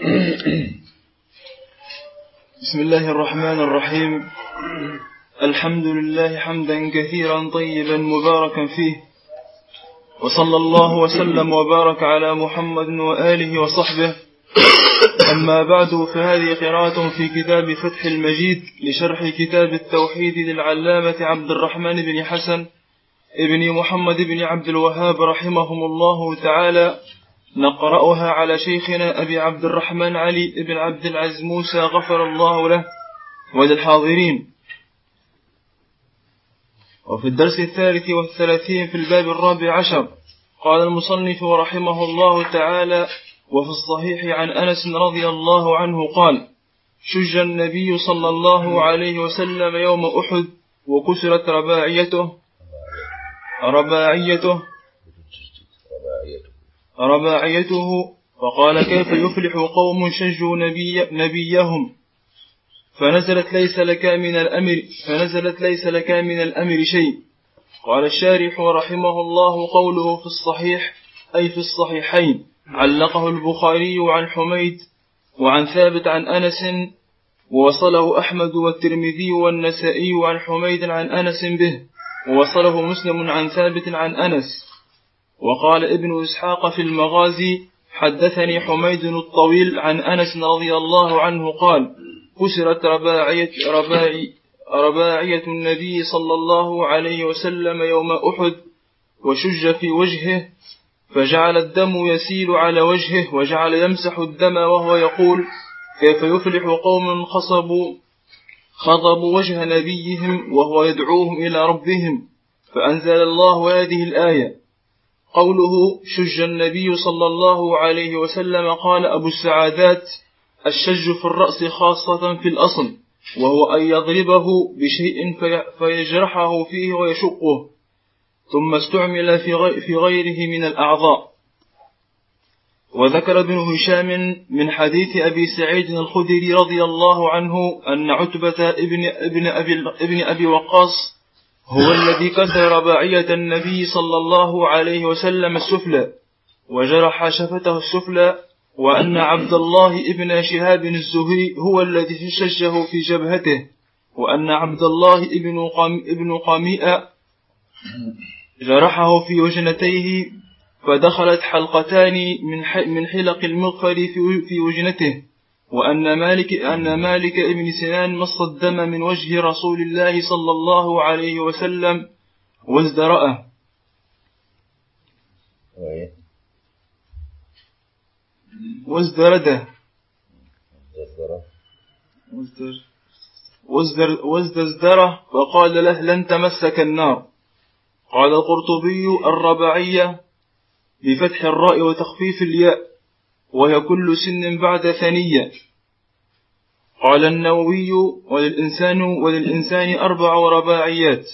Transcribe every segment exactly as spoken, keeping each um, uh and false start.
بسم الله الرحمن الرحيم. الحمد لله حمدا كثيرا طيبا مباركا فيه، وصلى الله وسلم وبارك على محمد وآله وصحبه. أما بعد، فهذه قراءة في كتاب فتح المجيد لشرح كتاب التوحيد للعلامة عبد الرحمن بن حسن ابن محمد بن عبد الوهاب رحمهم الله تعالى، نقرأها على شيخنا أبي عبد الرحمن علي بن عبد العزيز موسى غفر الله له وللحاضرين. وفي الدرس الثالث والثلاثين في الباب الرابع عشر قال المصنف رحمه الله تعالى: وفي الصحيح عن أنس رضي الله عنه قال: شج النبي صلى الله عليه وسلم يوم أحد وكسرت رباعيته رباعيته رباعيته فقال: كيف يفلح قوم شجوا نبي نبيهم فنزلت ليس لك من الأمر فنزلت ليس لك من الأمر شيء. قال الشارح رحمه الله: قوله في الصحيح أي في الصحيحين، علقه البخاري عن حميد وعن ثابت عن أنس، ووصله أحمد والترمذي والنسائي عن حميد عن أنس به، ووصله مسلم عن ثابت عن أنس. وقال ابن إسحاق في المغازي: حدثني حميد الطويل عن أنس رضي الله عنه قال: كسرت رباعية, رباعي رباعية النبي صلى الله عليه وسلم يوم أحد وشج في وجهه، فجعل الدم يسيل على وجهه، وجعل يمسح الدم وهو يقول: كيف يفلح قوم خصبوا خضبوا وجه نبيهم وهو يدعوهم إلى ربهم. فأنزل الله هذه الآية. قوله شج النبي صلى الله عليه وسلم، قال أبو السعادات: الشج في الرأس خاصة في الأصل، وهو أن يضربه بشيء فيجرحه فيه ويشقه، ثم استعمل في غيره من الأعضاء. وذكر ابن هشام من حديث أبي سعيد الخدري رضي الله عنه أن عتبة ابن, ابن, أبي, ابن أبي وقاص هو الذي كسر رباعية النبي صلى الله عليه وسلم السفلى وجرح شفته السفلى، وأن عبد الله ابن شهاب الزهري هو الذي شجه في جبهته، وأن عبد الله ابن, قام ابن قميئة جرحه في وجنتيه، فدخلت حلقتان من حلق المغفر في وجنته. وأن مالك, أن مالك ابن سنان مص الدم من وجه رسول الله صلى الله عليه وسلم وازدرأه وازدرده وازدزدره فقال له: لن تمسك النار. قال القرطبي: الرباعية بفتح الراء وتخفيف الياء، وهي كل سن بعد ثنية. قال النووي: وللإنسان, وللإنسان أربع رباعيات.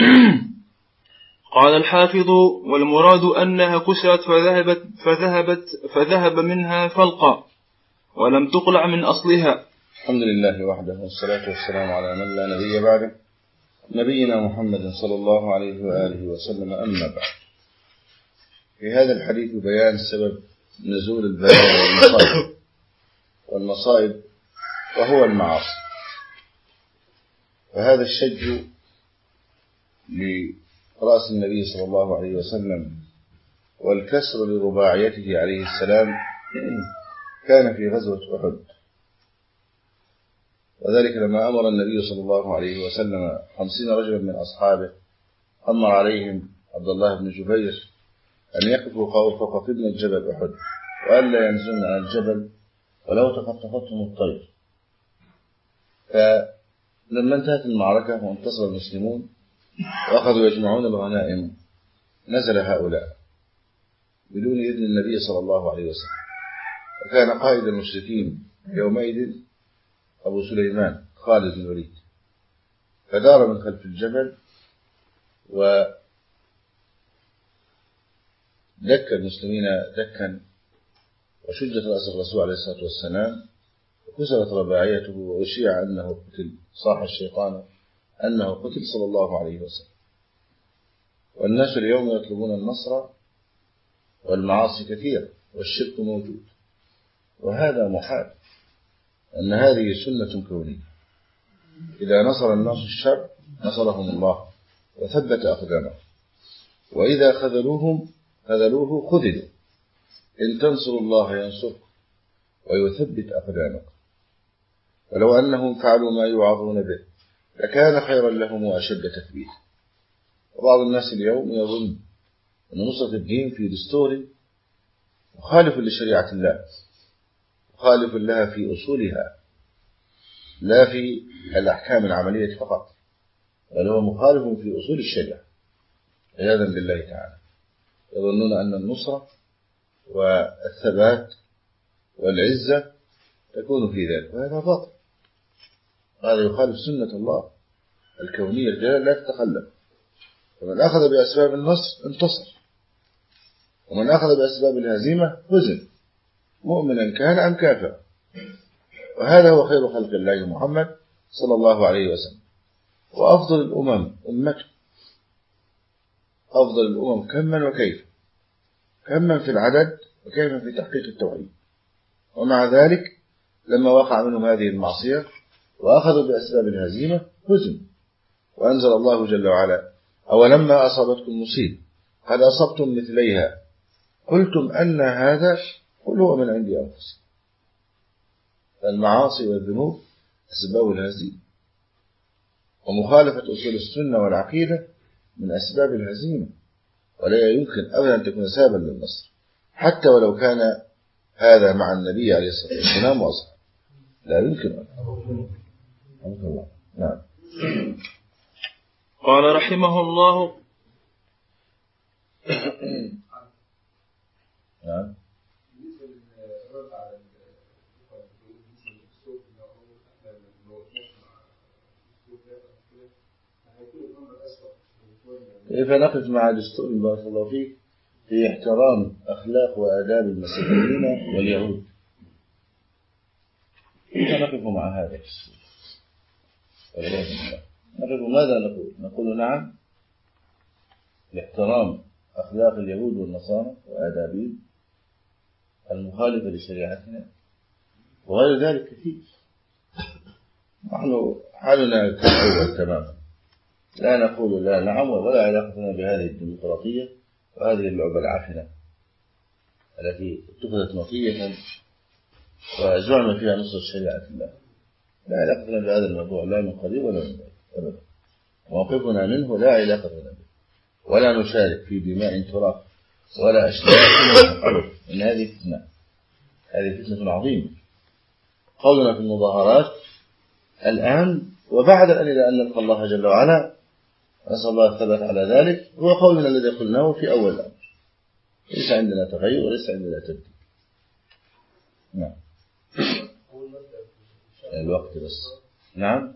قال الحافظ: والمراد أنها كسرت فذهبت, فذهبت فذهب منها فلقا ولم تقلع من أصلها. الحمد لله وحده، والصلاة والسلام على من لا نبي بعده، نبينا محمد صلى الله عليه وآله وسلم. أما بعد، في هذا الحديث بيان سبب نزول البلاء والمصائب والمصائب وهو المعاصي. فهذا الشج لرأس النبي صلى الله عليه وسلم والكسر لرباعيته عليه السلام كان في غزوة أحد، وذلك لما أمر النبي صلى الله عليه وسلم خمسين رجلا من أصحابه، أمر عليهم عبد الله بن جبير أن يقفوا فوق قمة جبل أحد، وأن لا ينزلن عن الجبل ولو تخطفتهم الطير. فلما انتهت المعركة وانتصر المسلمون وأخذوا يجمعون الغنائم، نزل هؤلاء بدون إذن النبي صلى الله عليه وسلم. وكان قائد المشركين يومئذ أبو سليمان خالد بن الوليد، فدار من خلف الجبل ودك المسلمين دكا، وشجت رأس الرسول عليه الصلاة والسلام، وكسرت رباعيته، وأشيع أنه قتل. صاح الشيطان أنه قتل صلى الله عليه وسلم. والناس اليوم يطلبون النصر، والمعاصي كثيرة، والشرك موجود، وهذا محال، أن هذه سنة كونية. إذا نصر الناس الشر نصرهم الله وثبت أقدامهم، وإذا خذلوهم خذلوه خذلوا. إن تنصروا الله ينصركم ويثبت أقدامكم. ولو أنهم فعلوا ما يوعظون به لكان خيرا لهم وأشد تثبيتا. وبعض الناس اليوم يظن أن نصرة الدين في دستور مخالف لشريعة الله، مخالف لها في أصولها لا في الأحكام العملية فقط، بل هو مخالف في أصول الشريعة عياذا بالله تعالى. يظنون أن النصرة والثبات والعزة تكون في ذلك، وهذا باطل. هذا يخالف سنة الله الكونية الجلالة لا تتخلف. فمن أخذ بأسباب النصر انتصر، ومن أخذ بأسباب الهزيمة هزم، مؤمنا كان أم كافرا. وهذا هو خير خلق الله محمد صلى الله عليه وسلم، وأفضل الأمم أمته، أفضل الأمم كما وكيف، كما في العدد وكيف في تحقيق التوحيد. ومع ذلك لما وقع منهم هذه المعصية وأخذوا بأسباب الهزيمة هزم. وأنزل الله جل وعلا: أولما أصابتكم مصيبة قد أصبتم مثليها قلتم أن هذا قل هو من عند أنفسكم. المعاصي والذنوب أسباب الهزيمة، ومخالفة أصول السنة والعقيدة من أسباب الهزيمة، ولا يمكن أبدا أن تكون سببا للنصر، حتى ولو كان هذا مع النبي عليه الصلاة والسلام وأصحابه، لا يمكن أن الله. نعم. قال رحمه الله: نعم. كيف نقف مع دستور بارك الله فيك في احترام أخلاق وآداب المسيحيين واليهود؟ كيف نقف مع هذا الدستور؟ نقول ماذا نقول؟ نقول نعم لاحترام أخلاق اليهود والنصارى وآدابهم المخالفة لشريعتنا، وغير ذلك كثير. نحن حالنا كالأول تماما، لا نقول لا نعم ولا علاقتنا بهذه الديمقراطية وهذه اللعبة العافنة التي اتخذت مطية وزعم فيها نصر شريعة الله. لا علاقتنا بهذا الموضوع لا من قريب ولا من بعيد أبدا. موقفنا منه لا علاقة لنا به، ولا نشارك في دماء تراق ولا أشلاء. إن هذه فتنة، هذه فتنة عظيمة. قولنا في المظاهرات الآن وبعد أن إلى أن نلقى الله جل وعلا نسأل الله الثبات على ذلك، هو قولنا الذي قلناه في أول الأمر. ليس عندنا تغير وليس عندنا تبديل. نعم. الوقت بس. نعم.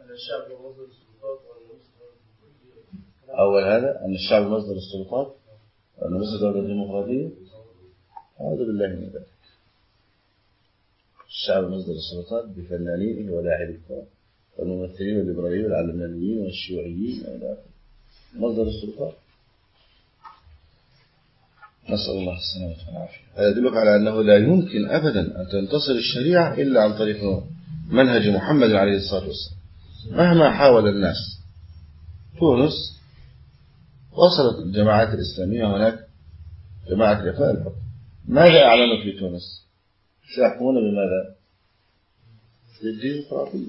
أول هذا أن الشعب مصدر السلطات وأن مصدر دولة الديمقراطية. أعوذ بالله من ذلك. الشعب مصدر السلطات بفنانين ولاعبي الكرة والممثلين والليبراليين والعلمانيين والشيوعيين وإلى آخره. مصدر السلطات. نسأل الله السلامة والعافية. هذا يدلك على أنه لا يمكن أبدا أن تنتصر الشريعة إلا عن طريق منهج محمد عليه الصلاة والسلام. مهما حاول الناس. تونس وصلت الجماعات الإسلامية هناك جماعة الإخوان الحكم. ماذا أعلنوا في تونس؟ سيحكمون بماذا؟ بالديمقراطية.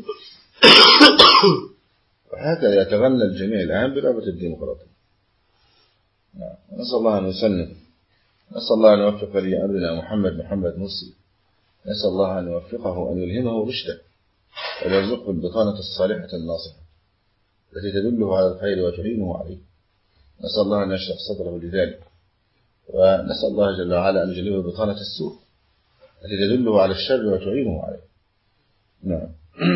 وهكذا يتغنى الجميع الآن بلعبة الديمقراطية. نعم. نسأل الله أن يسلم. نسأل الله أن يوفق لي أمرنا محمد محمد مرسي. نسأل الله أن يوفقه أن يلهمه رشده ويرزقه البطانة الصالحة الناصحة التي تدله على الخير وتعينه عليه. نسأل الله أن يشرح صدره لذلك، ونسأل الله جل وعلا أن يجلبه بطانة السوء التي تدله على الشر وتعينه عليه. نعم.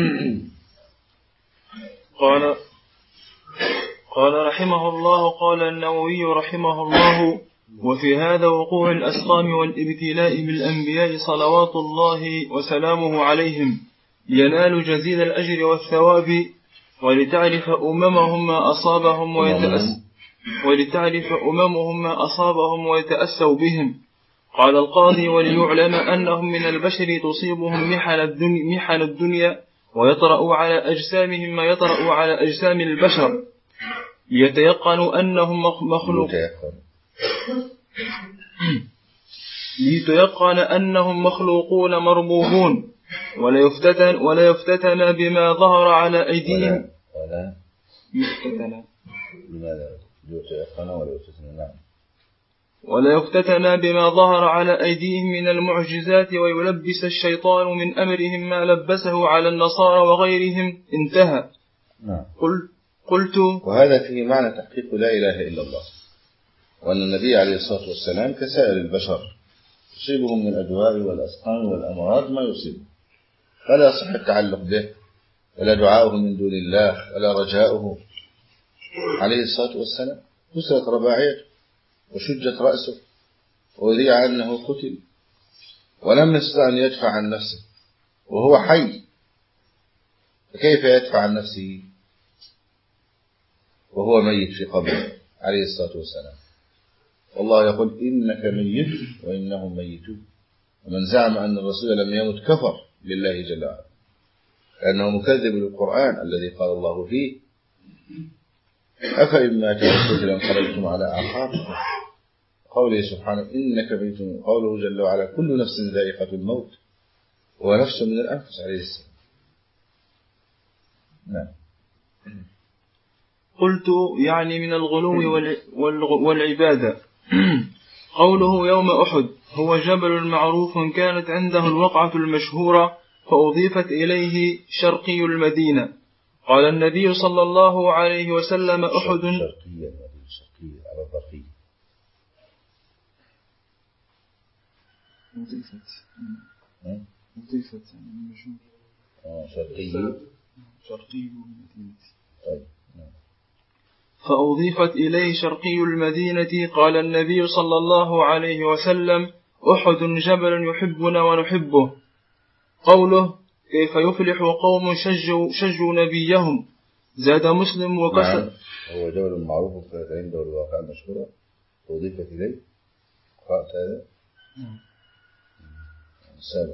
قال قال رحمه الله: قال النووي رحمه الله: وفي هذا وقوع الأسقام والابتلاء بالأنبياء صلوات الله وسلامه عليهم لينالوا جزيل الأجر والثواب، ولتعرف أممهم ما أصابهم ويتأس ولتعرف أممهم ما أصابهم ويتأسوا بهم، قال القاضي: وليعلم أنهم من البشر تصيبهم محن الدنيا, محن الدنيا ويطرأ على أجسامهم ما يطرأ على أجسام البشر، ليتيقنوا أنهم مخلوق ليتيقن أنهم مخلوقون مربوبون، ولا يفتتن ولا يفتتن بما ظهر على أيديهم ولا يفتتن لماذا يتيقن ولا يفتتن؟ نعم. ولا يفتتن بما ظهر على أيديهم من المعجزات، ويلبس الشيطان من أمرهم ما لبسه على النصارى وغيرهم. انتهى. نعم. قل قلت وهذا فيه معنى تحقيق لا إله إلا الله، وأن النبي عليه الصلاة والسلام كسائر البشر يصيبهم من الأدواء والأسقام والأمراض ما يصيبهم، فلا يصح التعلق به ولا دعاؤه من دون الله ولا رجاؤه عليه الصلاة والسلام. كسرت رباعيته وشجت رأسه وذيع أنه قتل، ولم يستطع أن يدفع عن نفسه وهو حي، فكيف يدفع عن نفسه وهو ميت في قبره عليه الصلاة والسلام؟ والله يقول: إنك ميت وإنهم ميتون. ومن زعم أن الرسول لم يمت كفر بالله جل وعلا، لأنه مكذب للقرآن الذي قال الله فيه: أفإن مات أو قتل انقلبتم على أعقابكم. قوله سبحانه: إنك ميت. قوله جل وعلا: كل نفس ذائقة الموت، ونفس من الأنفس عليه السلام. نعم. قلت: يعني من الغلو والعبادة. قوله يوم أحد هو جبل معروف كانت عنده الوقعة المشهورة، فأضيفت إليه شرقي المدينة. قال النبي صلى الله عليه وسلم: أحد شرقية شرقية على الضرقية مضيفت مضيفت شرقية شرقي المدينة. طيب. فأضيفت إليه شرقي المدينة. قال النبي صلى الله عليه وسلم: أحد جبل يحبنا ونحبه. قوله: كيف يفلح قوم شجوا, شجوا نبيهم. زاد مسلم وكسر. نعم. هو جبل معروف عنده الواقع المشهورة، أضيفت إليه. قرأت هذا؟ سابق.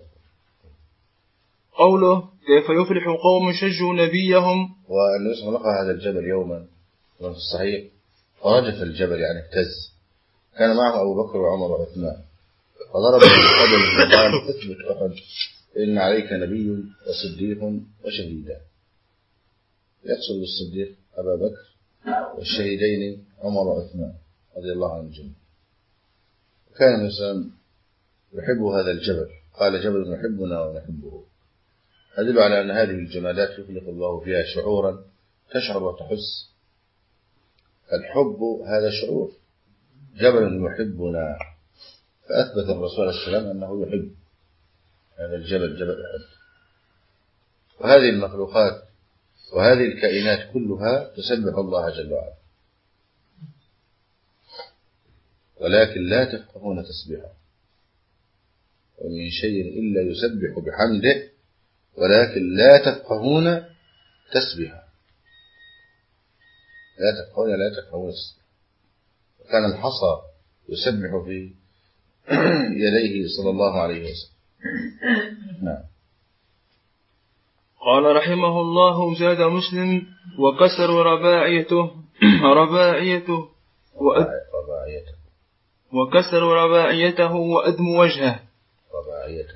قوله: كيف يفلح قوم شجوا نبيهم. وأن يسمى لقى هذا الجبل يوما في الصحيح، فرجف الجبل يعني اهتز، كان معه أبو بكر وعمر وعثمان، فضرب بالقدم وقال: اثبت أحد، إن عليك نبي وصديق وشهيدان. يقصد بالصديق أبا بكر، والشهيدين عمر وعثمان رضي الله عنهم جميعا. وكان الإنسان يحب هذا الجبل، قال: جبل يحبنا ونحبه. أدل على أن هذه الجمادات يخلق الله فيها شعورا تشعر وتحس. الحب هذا شعور. جبل يحبنا، فأثبت الرسول عليه السلام أنه يحب هذا الجبل، جبل أحد. وهذه المخلوقات وهذه الكائنات كلها تسبح الله جل وعلا، ولكن لا تفقهون تسبيحه. ومن شيء إلا يسبح بحمده ولكن لا تفقهون تسبيحه. لا تفقهون لا تفقهون تسبيحه. وكان الحصى يسبح في يديه صلى الله عليه وسلم. نعم. قال رحمه الله: زاد مسلم وكسر رباعيته رباعيته رباعيته وكسر رباعيته وأدم وجهه. رباعيته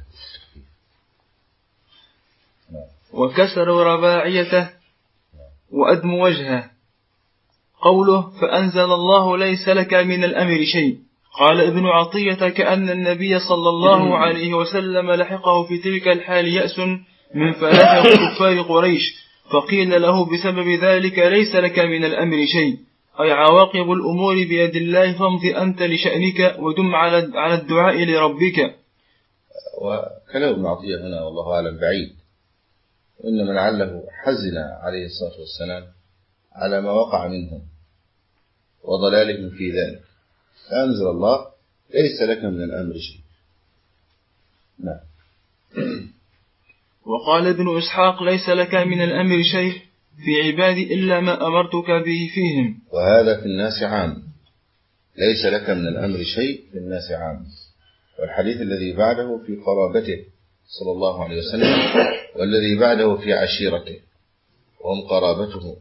وكسر رباعيته وأدم وجهه. قوله: فأنزل الله: ليس لك من الأمر شيء. قال ابن عطية: كأن النبي صلى الله عليه وسلم لحقه في تلك الحال يأس من فلاح كفار قريش، فقيل له بسبب ذلك: ليس لك من الأمر شيء، أي عواقب الأمور بيد الله، فامض أنت لشأنك ودم على الدعاء لربك. وكلام ابن عطية هنا والله أعلم بعيد، وإنما لعله حزن عليه الصلاة والسلام على ما وقع منهم وضلالهم في ذلك، فأنزل الله: ليس لك من الأمر شيء. نعم. وقال ابن إسحاق: ليس لك من الأمر شيء في عبادي إلا ما أمرتك به فيهم. وهذا في الناس عام. ليس لك من الأمر شيء في الناس عام، والحديث الذي بعده في قرابته صلى الله عليه وسلم، والذي بعده في عشيرته وهم قرابته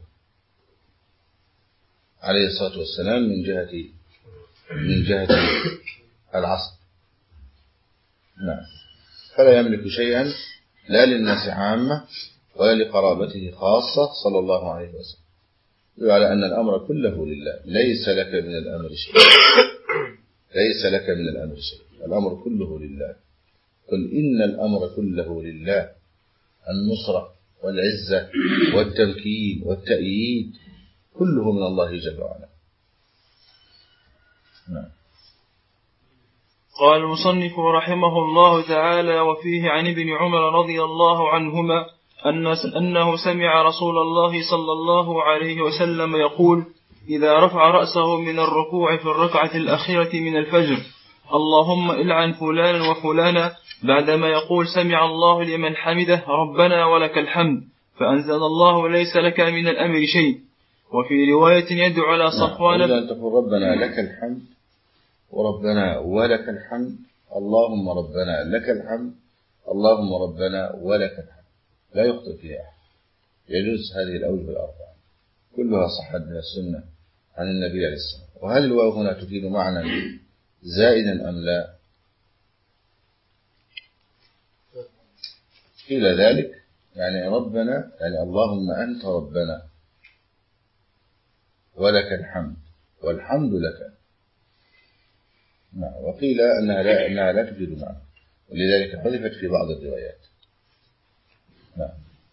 عليه الصلاة والسلام من جهة من جهة العصر. نعم. فلا يملك شيئا لا للناس عامة ولا لقرابته خاصة صلى الله عليه وسلم، على أن الأمر كله لله، ليس لك من الأمر شيء، ليس لك من الأمر شيء، الأمر كله لله. قل إن الأمر كله لله، النصرة والعزة والتمكين والتأييد كله من الله جل وعلا. نعم. قال المصنف رحمه الله تعالى: وفيه عن ابن عمر رضي الله عنهما أنه سمع رسول الله صلى الله عليه وسلم يقول: إذا رفع رأسه من الركوع في الركعة الأخيرة من الفجر: اللهم إلعن فلانا وفلانا، بعدما يقول سمع الله لمن حمده ربنا ولك الحمد، فأنزل الله ليس لك من الأمر شيء. وفي رواية يدعو على صفوان أن تقول ربنا لك الحمد وربنا ولك الحمد، اللهم ربنا لك الحمد، اللهم ربنا ولك الحمد، لا يخطئ فيها أحد. يجوز هذه الأوجه الأربعة كلها صحت من السنة عن النبي عليه الصلاة والسلام. وهل الواو هنا تفيد معنى زائدا أم لا؟ إلى ذلك يعني ربنا يعني اللهم أنت ربنا ولك الحمد والحمد لك. نعم. وقيل أنها لا, أنها لا تفيد معنى، ولذلك حذفت في بعض الروايات. نعم.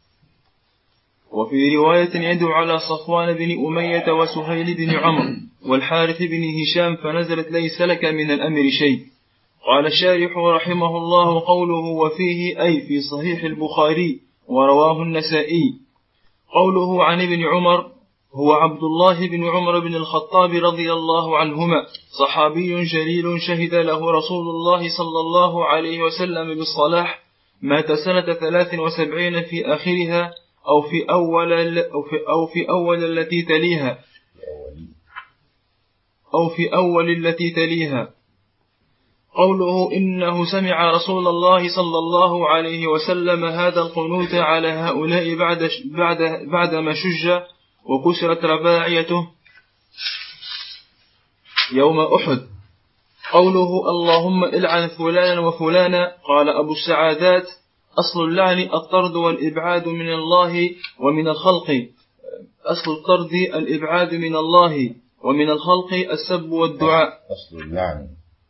وفي رواية يدعو على صفوان بن أمية وسهيل بن عمرو والحارث بن هشام فنزلت ليس لك من الأمر شيء. قال الشارح رحمه الله: قوله وفيه أي في صحيح البخاري ورواه النسائي. قوله عن ابن عمر هو عبد الله بن عمر بن الخطاب رضي الله عنهما، صحابي جليل شهد له رسول الله صلى الله عليه وسلم بالصلاح، مات سنة ثلاث وسبعين في آخرها أو في أول أو في أو في أول التي تليها أو في أول التي تليها. قوله إنه سمع رسول الله صلى الله عليه وسلم هذا القنوت على هؤلاء بعد بعد بعدما شج وكسرت رباعيته يوم أحد. قوله اللهم إلعن فلانا وفلانا، قال أبو السعادات: أصل اللعن الطرد والإبعاد من الله ومن الخلق، أصل الطرد الإبعاد من الله ومن الخلق السب والدعاء. أصل اللعن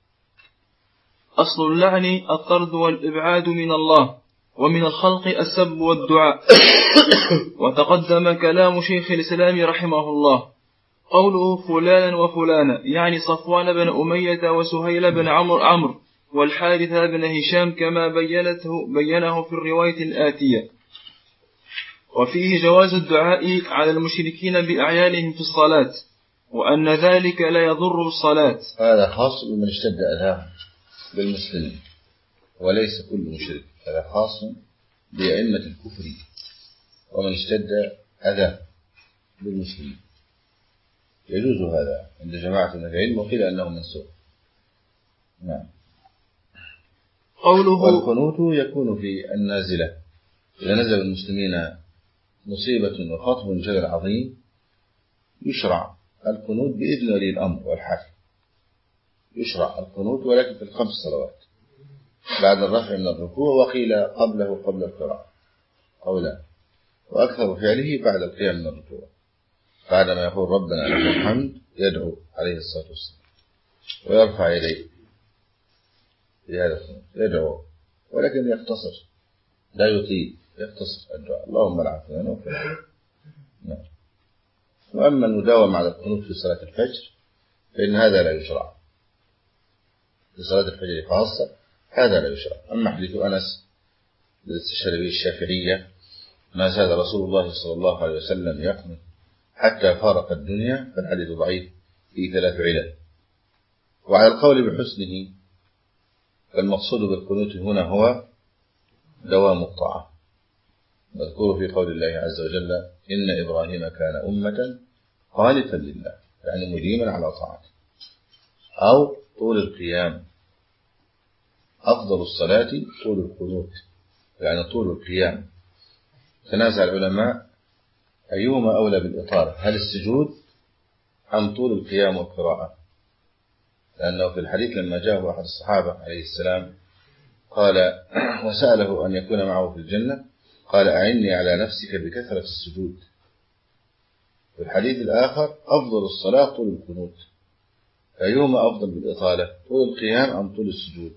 أصل اللعن الطرد والإبعاد من الله ومن الخلق السب والدعاء. وتقدم كلام شيخ الإسلام رحمه الله. قوله فلانا وفلانا يعني صفوان بن أمية وسهيل بن عمرو عمرو والحارث بن هشام كما بينته بينه في الرواية الآتية. وفيه جواز الدعاء على المشركين بأعيانهم في الصلاة، وأن ذلك لا يضر الصلاة. هذا خاص بمن اشتد أذاه بالمسلمين، وليس كل مشرك، هذا خاص بأئمة الكفر ومن اشتد أذاه بالمسلمين. يجوز هذا عند جماعة من العلم، وقيل أنه منسوخ. نعم. قوله والقنوت يكون في النازلة، إذا نزل المسلمين مصيبة وخطب جلل عظيم يشرع القنوت بإذن ولي الأمر والحاكم، يشرع القنوت ولكن في الخمس صلوات بعد الرفع من الركوع، وقيل قبله قبل القراءة أو لا، وأكثر فعله بعد القيام من الركوع بعدما يقول ربنا لك الحمد يدعو عليه الصلاة والسلام ويرفع يديه بهذا القنوت، يدعو ولكن يختصر لا يطيل، يختصر الدعاء اللهم لعن فلان وفلان. نعم. وأما المداومة على القنوت في صلاة الفجر فإن هذا لا يشرع، في صلاة الفجر خاصة هذا لا يشرع. أما حديث أنس الذي استشهد به الشافعية ما زال رسول الله صلى الله عليه وسلم يقنط حتى فارق الدنيا، فالحديث ضعيف في ثلاث علل. وعلى القول بحسنه فالمقصود بالقنوت هنا هو دوام الطاعة، مذكور في قول الله عز وجل إن إبراهيم كان أمة قانتا لله، يعني مديما على طاعته، أو طول القيام أفضل الصلاة طول القنوت، يعني طول القيام. تنازع العلماء أيهما أولى بالإطالة، هل السجود أم طول القيام والقراءة؟ لأنه في الحديث لما جاءه أحد الصحابة عليه السلام قال وسأله أن يكون معه في الجنة، قال أعني على نفسك بكثرة السجود. في الحديث الآخر أفضل الصلاة طول القنوت، أيهما أفضل بالإطالة، طول القيام أم طول السجود؟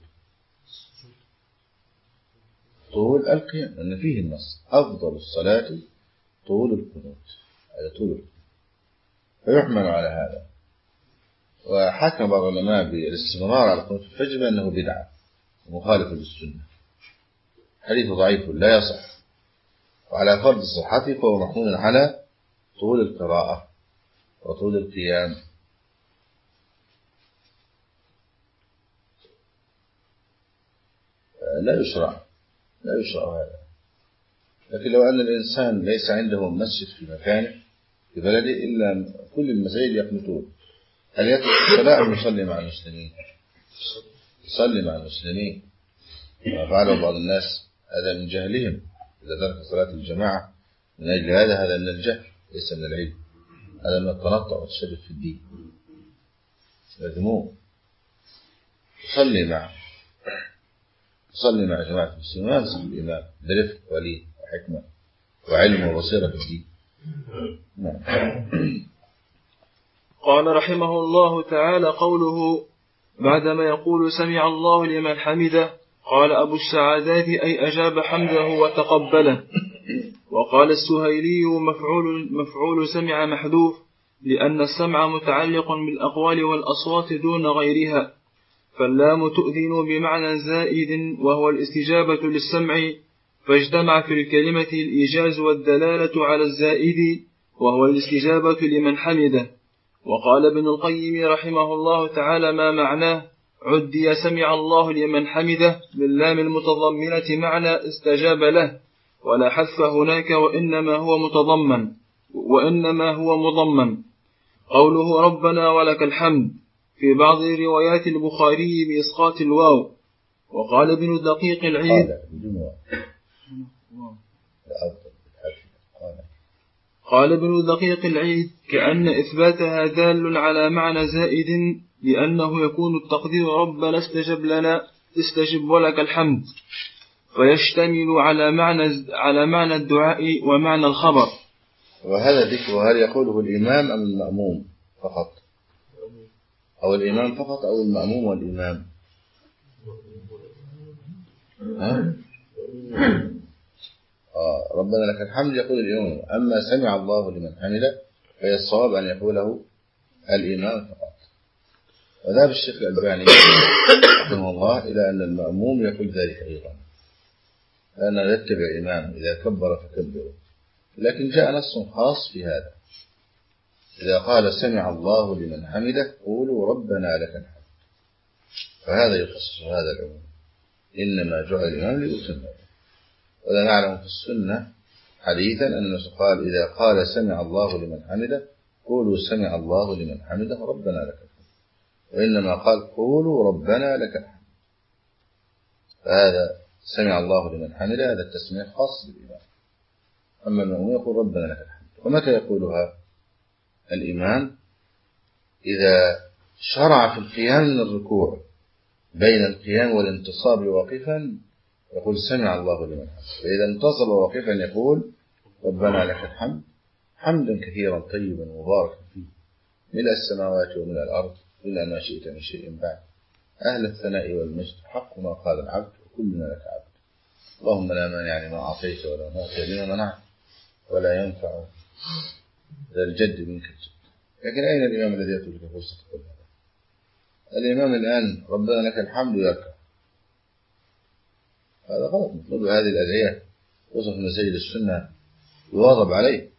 طول القيام، لأن فيه النص أفضل الصلاة طول القنوت، أي طول القنوت، فيحمل على هذا. وحكم بعض العلماء بالاستمرار على قنوت الفجر بأنه بدعة مخالف للسنة، حديث ضعيف لا يصح، وعلى فرض صحته فهو محمول على طول القراءة وطول القيام. لا يشرع لا يشرع هذا. لكن لو أن الإنسان ليس عنده مسجد في مكانه في بلده إلا كل المساجد يقنطون، هل يترك الصلاة أم يصلي مع المسلمين؟ يصلي مع المسلمين. ما فعله بعض الناس هذا من جهلهم، إذا ترك صلاة الجماعة من أجل هذا هذا من الجهل ليس من العلم، هذا من التنطع والتشدد في الدين، مذموم. يصلي مع يصلي مع جماعة المسلمين ويمسك الإمام برفق ولين وحكمة وعلم وبصيرة في الدين. نعم. قال رحمه الله تعالى: قوله بعدما يقول سمع الله لمن حمده، قال أبو السعادات أي أجاب حمده وتقبله. وقال السهيلي مفعول, مفعول سمع محذوف، لأن السمع متعلق بالأقوال والأصوات دون غيرها، فاللام تؤذن بمعنى زائد وهو الاستجابة للسمع، فاجتمع في الكلمة الإيجاز والدلالة على الزائد وهو الاستجابة لمن حمده. وقال ابن القيم رحمه الله تعالى: ما معناه عدي سمع الله لمن حمده باللام المتضمنة معنى استجاب له، ولا حذف هناك، وإنما هو متضمن وإنما هو مضمن. قوله ربنا ولك الحمد في بعض روايات البخاري بإسقاط الواو. وقال ابن دقيق العيد قال ابن دقيق العيد كأن إثباتها دال على معنى زائد، لأنه يكون التقدير ربنا استجب لنا استجب ولك الحمد، فيشتمل على معنى على معنى الدعاء ومعنى الخبر. وهذا ذكر، هل يقوله الإمام أم المأموم فقط، أو الإمام فقط أو المأموم والإمام؟ ها؟ آه ربنا لك الحمد يقول الإمام، أما سمع الله لمن حمده فهي الصواب أن يقوله الإمام فقط. وذهب الشيخ الألباني رحمه الله إلى أن المأموم يقول ذلك أيضا، لأنه يتبع الإمام إذا كبر فكبره، لكن جاء نص خاص في هذا: إذا قال سمع الله لمن حمده قولوا ربنا لك الحمد، فهذا يخصص هذا العموم، إنما جعل الإمام ليتم. ولا نعلم في السنة حديثا أن النبي قال إذا قال سمع الله لمن حمده قولوا سمع الله لمن حمده ربنا لك الحمد، وإنما قال قولوا ربنا لك الحمد. فهذا سمع الله لمن حمده هذا التسمية خاص بالإمام، أما المأموم يقول ربنا لك الحمد. ومتى يقولها الإمام؟ إذا شرع في القيام من الركوع بين القيام والانتصاب واقفا يقول سمع الله لمن حمده، فإذا انتصب واقفا يقول ربنا لك الحمد حمدا كثيرا طيبا مباركا فيه ملء السماوات وملء الأرض إلا ما شئت من شيء بعد، أهل الثناء والمجد حق ما قال العبد وكلنا لك عبد، اللهم لا مانع لما أعطيت ولا معطي لما منعت ولا ينفع ذا الجد منك الجد. لكن أين الإمام الذي يأتي لك فرصة تقول هذا؟ الإمام الآن ربنا لك الحمد يركع، هذا غلط. مطلوب هذه الأدعية وصف مساجد السنة يواظب عليه.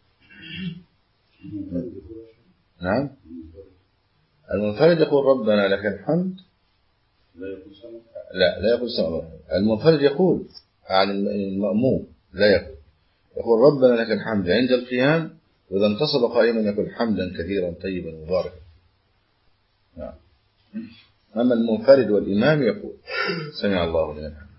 نعم، المنفرد يقول ربنا لك الحمد، لا لا يقول سمع الله. المنفرد يقول عن المأموم لا يقول، يقول ربنا لك الحمد عند القيام، وإذا انتصب قائما يقول حمدا كثيرا طيبا مباركا. نعم. أما المنفرد والإمام يقول سمع الله لمن حمده.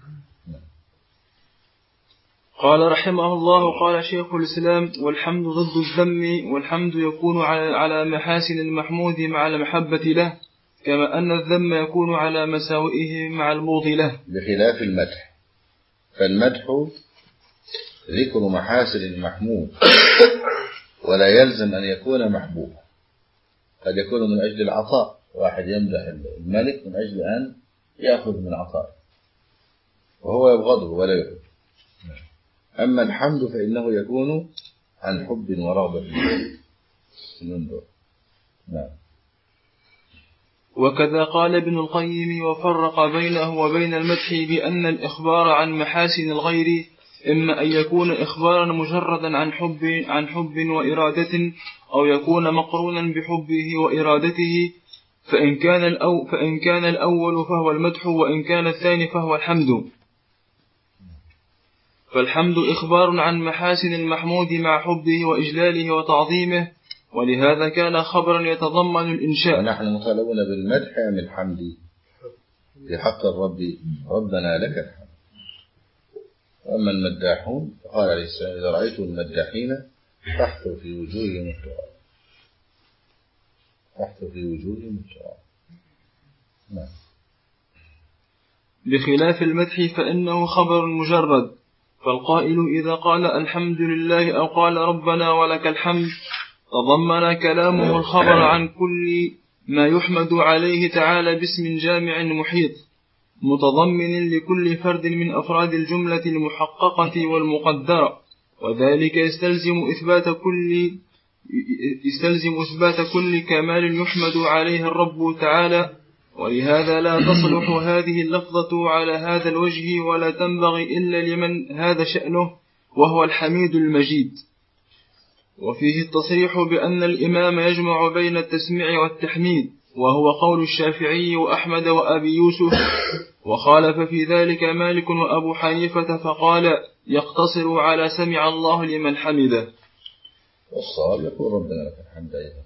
قال رحمه الله قال شيخ الإسلام: والحمد ضد الذم، والحمد يكون على محاسن المحمود مع المحبة له، كما أن الذم يكون على مساوئه مع البغض له، بخلاف المدح. فالمدح ذكر محاسن المحمود ولا يلزم أن يكون محبوبا، قد يكون من أجل العطاء، واحد يمدح الملك من أجل أن يأخذ من عطائه وهو يبغضه ولا يحب. أما الحمد فإنه يكون عن حب ورغبة منه. نعم. وكذا قال ابن القيم: وفرق بينه وبين المدح بأن الإخبار عن محاسن الغير إما أن يكون إخبارا مجردا عن حب عن حب وإرادة، أو يكون مقرونا بحبه وإرادته، فإن كان الأو فإن كان الأول فهو المدح، وإن كان الثاني فهو الحمد. فالحمد إخبار عن محاسن المحمود مع حبه وإجلاله وتعظيمه، ولهذا كان خبرا يتضمن الإنشاء. ونحن مطالبون بالمدح من الحمد في حق الرب، ربنا لك الحمد. وأما المداحون فقال عليه السلام: إذا رأيتم المداحين فاحثوا في وجوههم التراب، فاحثوا في وجوههم التراب. نعم. بخلاف المدح فإنه خبر مجرد، فالقائل إذا قال الحمد لله أو قال ربنا ولك الحمد تضمن كلامه الخبر عن كل ما يحمد عليه تعالى باسم جامع محيط متضمن لكل فرد من أفراد الجملة المحققة والمقدرة، وذلك يستلزم إثبات كل يستلزم إثبات كل كمال يحمد عليه الرب تعالى. ولهذا لا تصلح هذه اللفظة على هذا الوجه، ولا تنبغي إلا لمن هذا شأنه وهو الحميد المجيد. وفيه التصريح بأن الإمام يجمع بين التسميع والتحميد، وهو قول الشافعي وأحمد وأبي يوسف، وخالف في ذلك مالك وأبو حنيفة فقال يقتصر على سمع الله لمن حمده. والصواب يقول ربنا لك الحمد أيضا.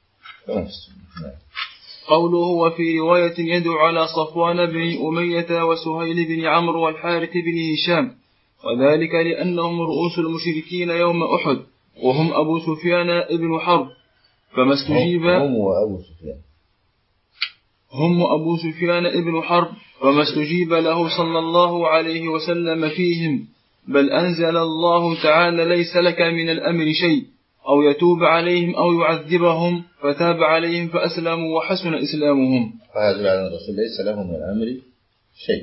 قوله: وفي رواية يدعو على صفوان بن أمية وسهيل بن عمرو والحارث بن هشام، وذلك لأنهم رؤوس المشركين يوم أحد، وهم أبو سفيان ابن حرب، فما استجيب هم وأبو سفيان هم أبو سفيان ابن حرب فما استجيب له صلى الله عليه وسلم فيهم، بل أنزل الله تعالى: ليس لك من الأمر شيء، أو يتوب عليهم أو يعذبهم، فتاب عليهم فأسلموا وحسن إسلامهم. فهذا على الرسول ليس له من الأمر شيء،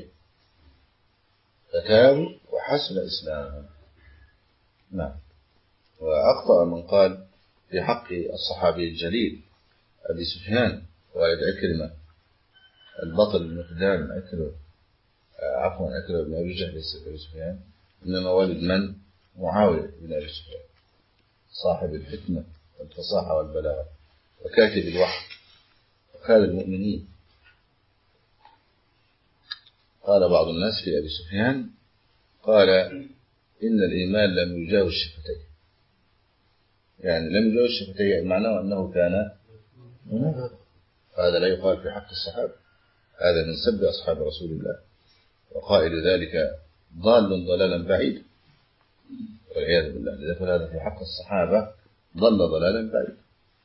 فتابوا وحسن إسلامهم. نعم. وأخطأ من قال في حق الصحابي الجليل أبي سفيان والد عكرمة البطل المقدام عكرمة عفوا عكرمة بن أبي جهل أبي سفيان، إنما والد من؟ معاوية بن أبي سفيان، صاحب الحكمة والفصاحة والبلاغة وكاتب الوحي وخال المؤمنين. قال بعض الناس في أبي سفيان، قال إن الإيمان لم يجاوز شفتيه، يعني لم يجاوز شفتيه معناه أنه كان منافق. هذا لا يقال في حق الصحابة، هذا من سب أصحاب رسول الله، وقائل ذلك ضال ضلالا بعيد والعياذ بالله. لذلك هذا في حق الصحابة ضل ضلالا بعيد.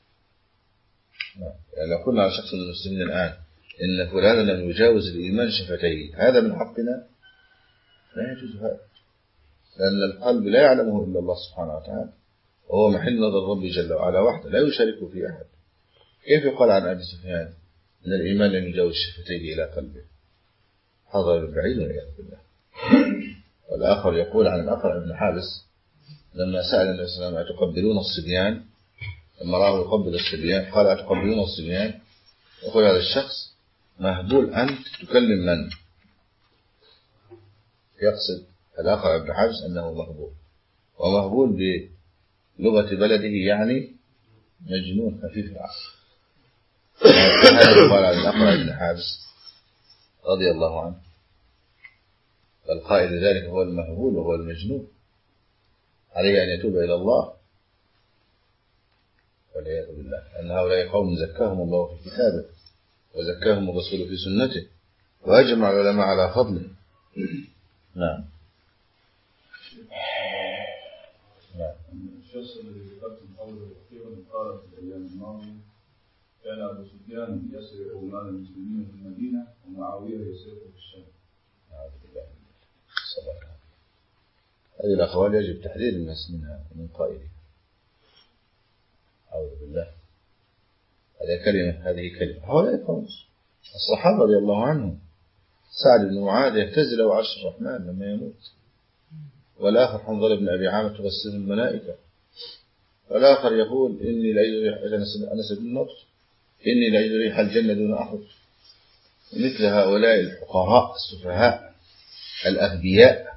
يعني لو قلنا على شخص من المسلمين الآن إن فلانا لم يجاوز الإيمان شفتيه، هذا من حقنا؟ لا يجوز هذا، لأن القلب لا يعلمه إلا الله سبحانه وتعالى، وهو محل نظر ربي جل وعلا وحده لا يشاركه في أحد. كيف يقال عن أبي سفيان أن الإيمان لم يجاوز شفتيه إلى قلبه؟ هذا بعيد والعياذ بالله. والآخر يقول عن الأقرع بن حابس لما سأل النبي صلى الله عليه وسلم: أتقبلون الصبيان؟ لما رأوا يقبل الصبيان قال: أتقبلون الصبيان؟ يقول هذا الشخص مهبول أنت تكلم من؟ يقصد الأقرع بن حابس أنه مهبول، ومهبول بلغة بلده يعني مجنون خفيف العقل. هذا يقال عن الأقرع بن حابس رضي الله عنه، فالقائل ذلك هو المهبول وهو المجنون، عليه أن يتوب إلى الله والعياذ بالله، أن هؤلاء قوم زكاهم الله في كتابه وزكاهم الرسول في سنته وأجمع العلماء على فضله. نعم. نعم. الشخص الذي ذكرتم قوله أخيرا قال في الأيام الماضية كان أبو سفيان يسرق مال المسلمين في المدينة ومعاوية يسرق في الشام. أعوذ بالله من الشيطان. هذه الأقوال يجب تحذير الناس منها ومن قائلها. أعوذ بالله. هذه كلمة هذه كلمة هؤلاء قوم الصحابة رضي الله عنهم. سعد بن معاذ يهتز له عرش الرحمن لما يموت، والآخر حنظل بن أبي عامر تغسله الملائكة، والآخر يقول إني لأجد ريح أنس بن النضر إني لأجد ريح الجنة دون أحد. مثل هؤلاء الفقراء السفهاء الأغبياء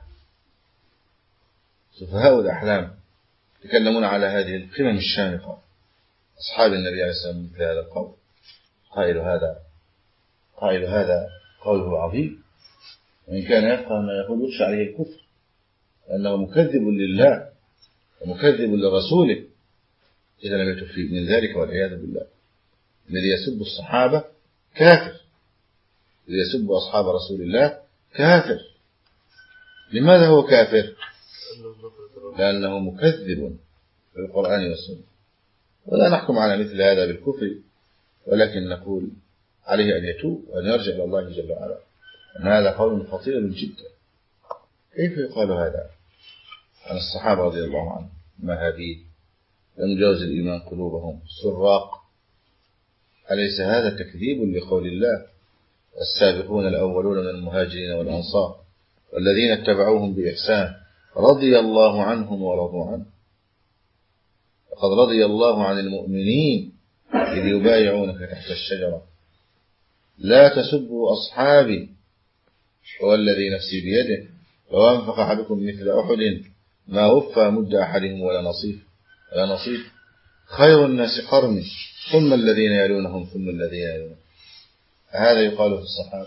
سفهاء الأحلام يتكلمون على هذه القمم الشامخة. أصحاب النبي عليه الصلاة والسلام مثل هذا القول. قائل هذا قائل هذا قوله عظيم، وإن كان يفقه ما يقول يخشى عليه الكفر، لأنه مكذب لله ومكذب لرسوله إذا لم يتوب من ذلك والعياذ بالله. الذي يسب الصحابة كافر، الذي يسب أصحاب رسول الله كافر. لماذا هو كافر؟ لأنه مكذب بالقرآن والسنة. ولا نحكم على مثل هذا بالكفر، ولكن نقول عليه أن يتوب وأن يرجع إلى الله جل وعلا. أن هذا قول خطير جدا. كيف يقال هذا عن الصحابة رضي الله عنهم؟ مهابيل لم يجاوز الإيمان قلوبهم، سراق. أليس هذا تكذيب لقول الله؟ السابقون الأولون من المهاجرين والأنصار والذين اتبعوهم بإحسان رضي الله عنهم ورضوا عنه. لقد رضي الله عن المؤمنين إذ يبايعونك تحت الشجرة لا تسبوا أصحابي والذي نفسي بيده لو أنفق أحدكم مثل أحد ما وفى مد أحدهم ولا نصيف ولا نصيف خير الناس قرني ثم الذين يلونهم ثم الذين يلونهم. هذا يقال في الصحابة.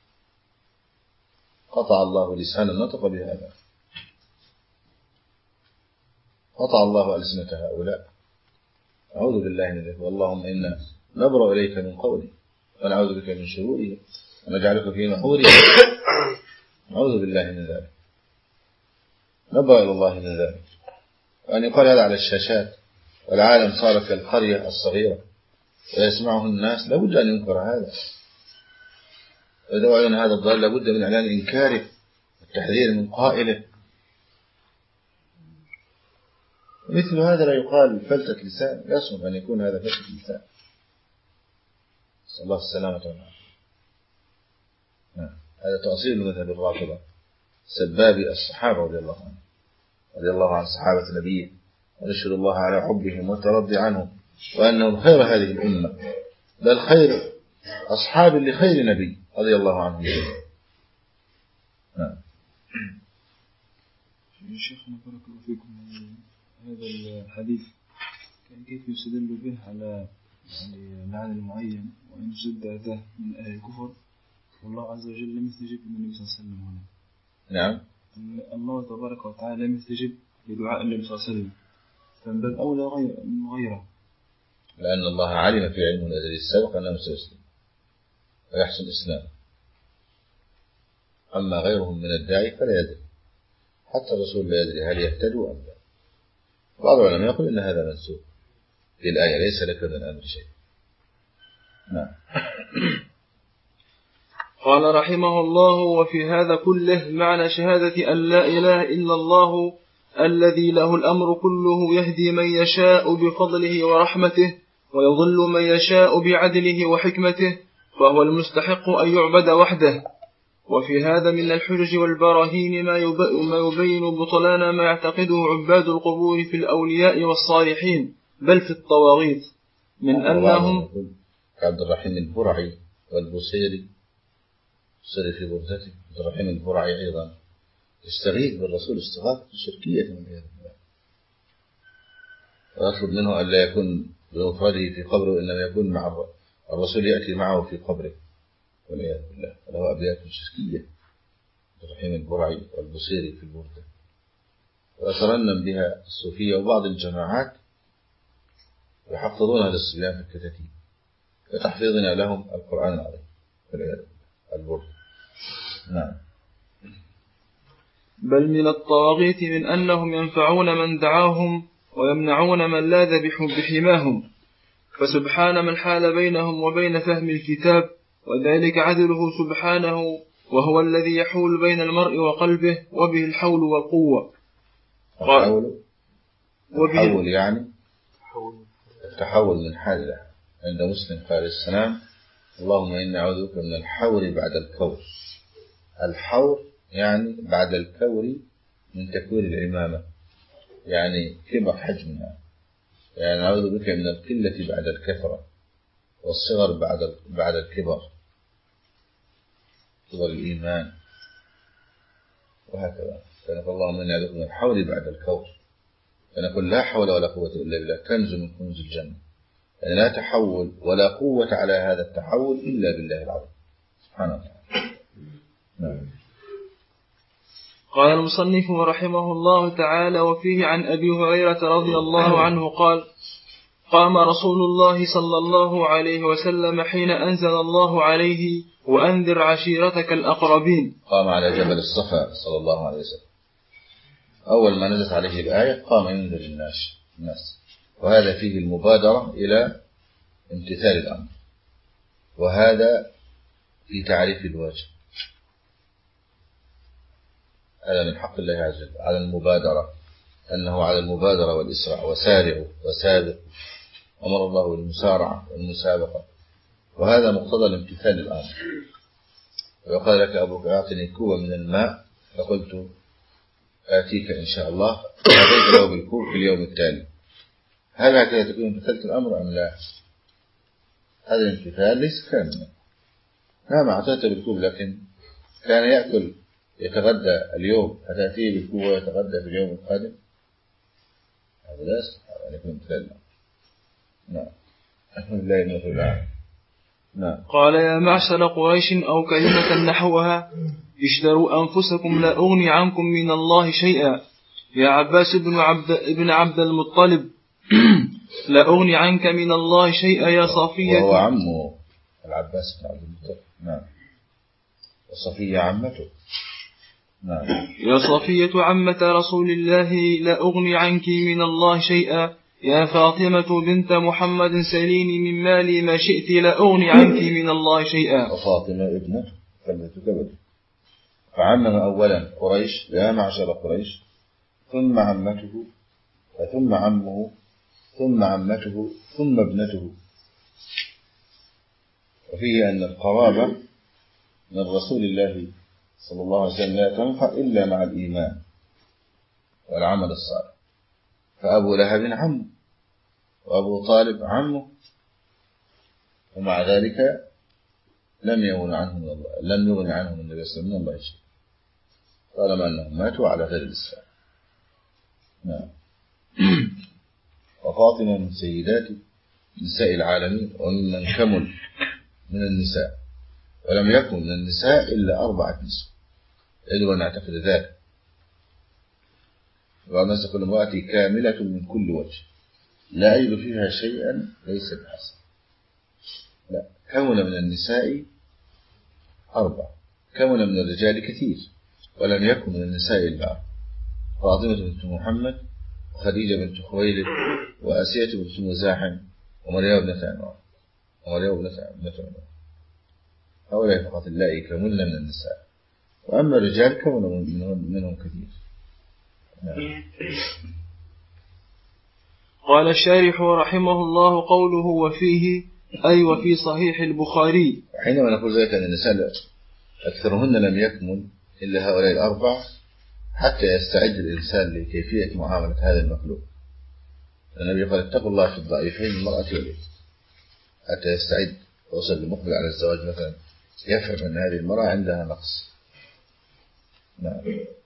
قطع الله لسان النطق بهذا، قطع الله ألسنة هؤلاء. أعوذ بالله من ذلك. اللهم إنا نبرأ إليك من قولي ونعوذ بك من شرورهم ونجعلك في نحورهم. نعوذ بالله من ذلك، نبرأ إلى الله من ذلك. وأن يقال هذا على الشاشات والعالم صار كالقرية الصغيرة ويسمعه الناس، لابد أن ينكر هذا. وإذا وعيون هذا الضال لابد من إعلان إنكاره والتحذير من قائله. مثل هذا لا يقال فلتة لسان، يصعب أن يكون هذا فلتة لسان. صلى الله السلامة والعافية. هذا تأصيل مذهب الرافضة سبابي الصحابة رضي الله عنهم رضي الله عن صحابة نبيه، ونشهد الله على حبهم والترضي عنهم وأنهم خير هذه الأمة، بل خير أصحاب لخير نبي رضي الله عنهم. نعم. شيخنا بارك الله فيكم، هذا الحديث كان كيف يستدل به على يعني لعن المعين وإن جد أذاه من أهل الكفر والله عز وجل لم يستجب للنبي صلى الله عليه وسلم هنا؟ نعم. الله تبارك وتعالى لم يستجب لدعاء النبي صلى الله عليه وسلم، فمن باب أولى غير من غيره، لأن الله علم في علمه الأزلي السابق أنه سيسلم ويحسن إسلامه. أما غيرهم من الداعي فلا يدري، حتى الرسول لا يدري هل يهتدوا أم لا. بعض العلماء يقول إن هذا منسوخ في الآية ليس لك من الأمر شيء. نعم. قال رحمه الله: وفي هذا كله معنى شهادة أن لا إله إلا الله الذي له الأمر كله، يهدي من يشاء بفضله ورحمته ويضل من يشاء بعدله وحكمته، فهو المستحق أن يعبد وحده. وفي هذا من الحجج والبراهين ما يبين بطلان ما يعتقده عباد القبور في الأولياء والصالحين بل في الطواغيت، من أنهم عبد الرحيم البرعي والبصيري سر في برزته. عبد الرحيم البرعي أيضا يستغيث بالرسول استغاثة شركية من عياذ الله، ويطلب منه أن لا يكون بمفرده في قبره وإنما يكون مع الرسول، يأتي معه في قبره والعياذ بالله. وله أبيات شركية عبد الرحيم البرعي والبصيري في البردة، ويترنم بها الصوفية وبعض الجماعات يحفظونها للصبيان في الكتاتيب وتحفيظنا لهم القرآن العظيم البرد. نعم. بل من الطواغيت من أنهم ينفعون من دعاهم ويمنعون من لاذ بحماهم، فسبحان من حال بينهم وبين فهم الكتاب، وذلك عدله سبحانه، وهو الذي يحول بين المرء وقلبه وبه الحول والقوة. الحول الحول يعني التحول من حال إلى حال. عند مسلم قال السلام: اللهم إني أعوذ بك من الحول بعد الكور. الحول يعني بعد الكور من تكوير العمامة، يعني كبر حجمها، يعني أعوذ بك من القلة بعد الكثرة، والصغر بعد بعد الكبر، كبر الإيمان، وهكذا. فنقول اللهم إني أعوذ بك من الحول بعد الكور، فنقول لا حول ولا قوة إلا بالله، كنز من كنوز الجنة. يعني لا تحول ولا قوة على هذا التحول إلا بالله العظيم سبحانه وتعالى. نعم. قال المصنف رحمه الله تعالى: وفيه عن أبي هريرة رضي الله عنه قال: قام رسول الله صلى الله عليه وسلم حين أنزل الله عليه: وأنذر عشيرتك الأقربين. قام على جبل الصفا صلى الله عليه وسلم، أول ما نزلت عليه الآية قام ينذر الناس الناس وهذا فيه المبادرة إلى امتثال الأمر، وهذا في تعريف الواجب. هذا من حق الله عز وجل على المبادرة، أنه على المبادرة والإسراع، وسارعوا وسابقوا، أمر الله بالمسارعة والمسابقة، وهذا مقتضى الامتثال الأمر. وقال لك أبوك أعطني كوب من الماء، فقلت آتيك إن شاء الله، وأتيت له بالكوب في اليوم التالي. هل هكذا تكون امتثلت الأمر أم لا؟ هذا الامتثال ليس كاملا. نعم أعطيت بالكوب، لكن كان يأكل يتغدى اليوم، أتأتيه بالكوب ويتغدى في اليوم القادم؟ هذا لا يستطيع أن يكون امتثال. نعم. الحمد لله المثل الأعلى. نعم. قال: يا معشر قريش، أو كلمة نحوها: اشتروا أنفسكم لا أغني عنكم من الله شيئا. يا عباس بن عبد, ابن عبد المطلب، لا أغني عنك من الله شيئا يا صفية. وهو عمه العباس بن عبد المطلب. نعم. وصفية عمته. نعم. يا صفية عمة رسول الله، لا أغني عنك من الله شيئا. يا فاطمة بنت محمد، سليني من مالي ما شئت، لا أغني عنك من الله شيئا. وفاطمة ابنته فلتك بدر. فعمم أولا قريش: يا معشر قريش، ثم عمته، ثم عمه، ثم عمته، ثم ابنته. وفيه أن القرابة من رسول الله صلى الله عليه وسلم لا تنفع إلا مع الإيمان والعمل الصالح. فأبو لهب عمه، وأبو طالب عمه، ومع ذلك لم يغن عنهم من الله لم يغن عنهم النبي صلى الله عليه وسلم من الله شيء، طالما أنهم ماتوا على غير الإسلام. نعم. وفاطمة من سيدات نساء العالمين، ومن كمل من النساء، ولم يكن من النساء إلا أربعة نساء، يجب أن نعتقد ذلك. وأن تكون امرأة كاملة من كل وجه، لا أجد فيها شيئا ليس بحسن. لا، كمل من النساء أربعة، كمل من الرجال كثير، ولم يكن من النساء إلا أربعة: فاطمة بنت محمد، وخديجة بنت خويلد، وآسية بنت مزاحم، ومريم بنت عمران ومريم بنت عمران. هؤلاء فقط اللائي كملنا من النساء، وأما الرجال كمل منهم, منهم كثير. نعم. قال الشارح رحمه الله: قوله وفيه أي وفي صحيح البخاري. حينما نقول ذلك أن النساء أكثرهن لم يكمل إلا هؤلاء الأربع، حتى يستعد الإنسان لكيفية معاملة هذا المخلوق. النبي قال: اتقوا الله في الضعيفين المرأة واليتيم، حتى يستعد وصل المقبل على الزواج مثلا، يفهم أن هذه المرأة عندها نقص. نعم.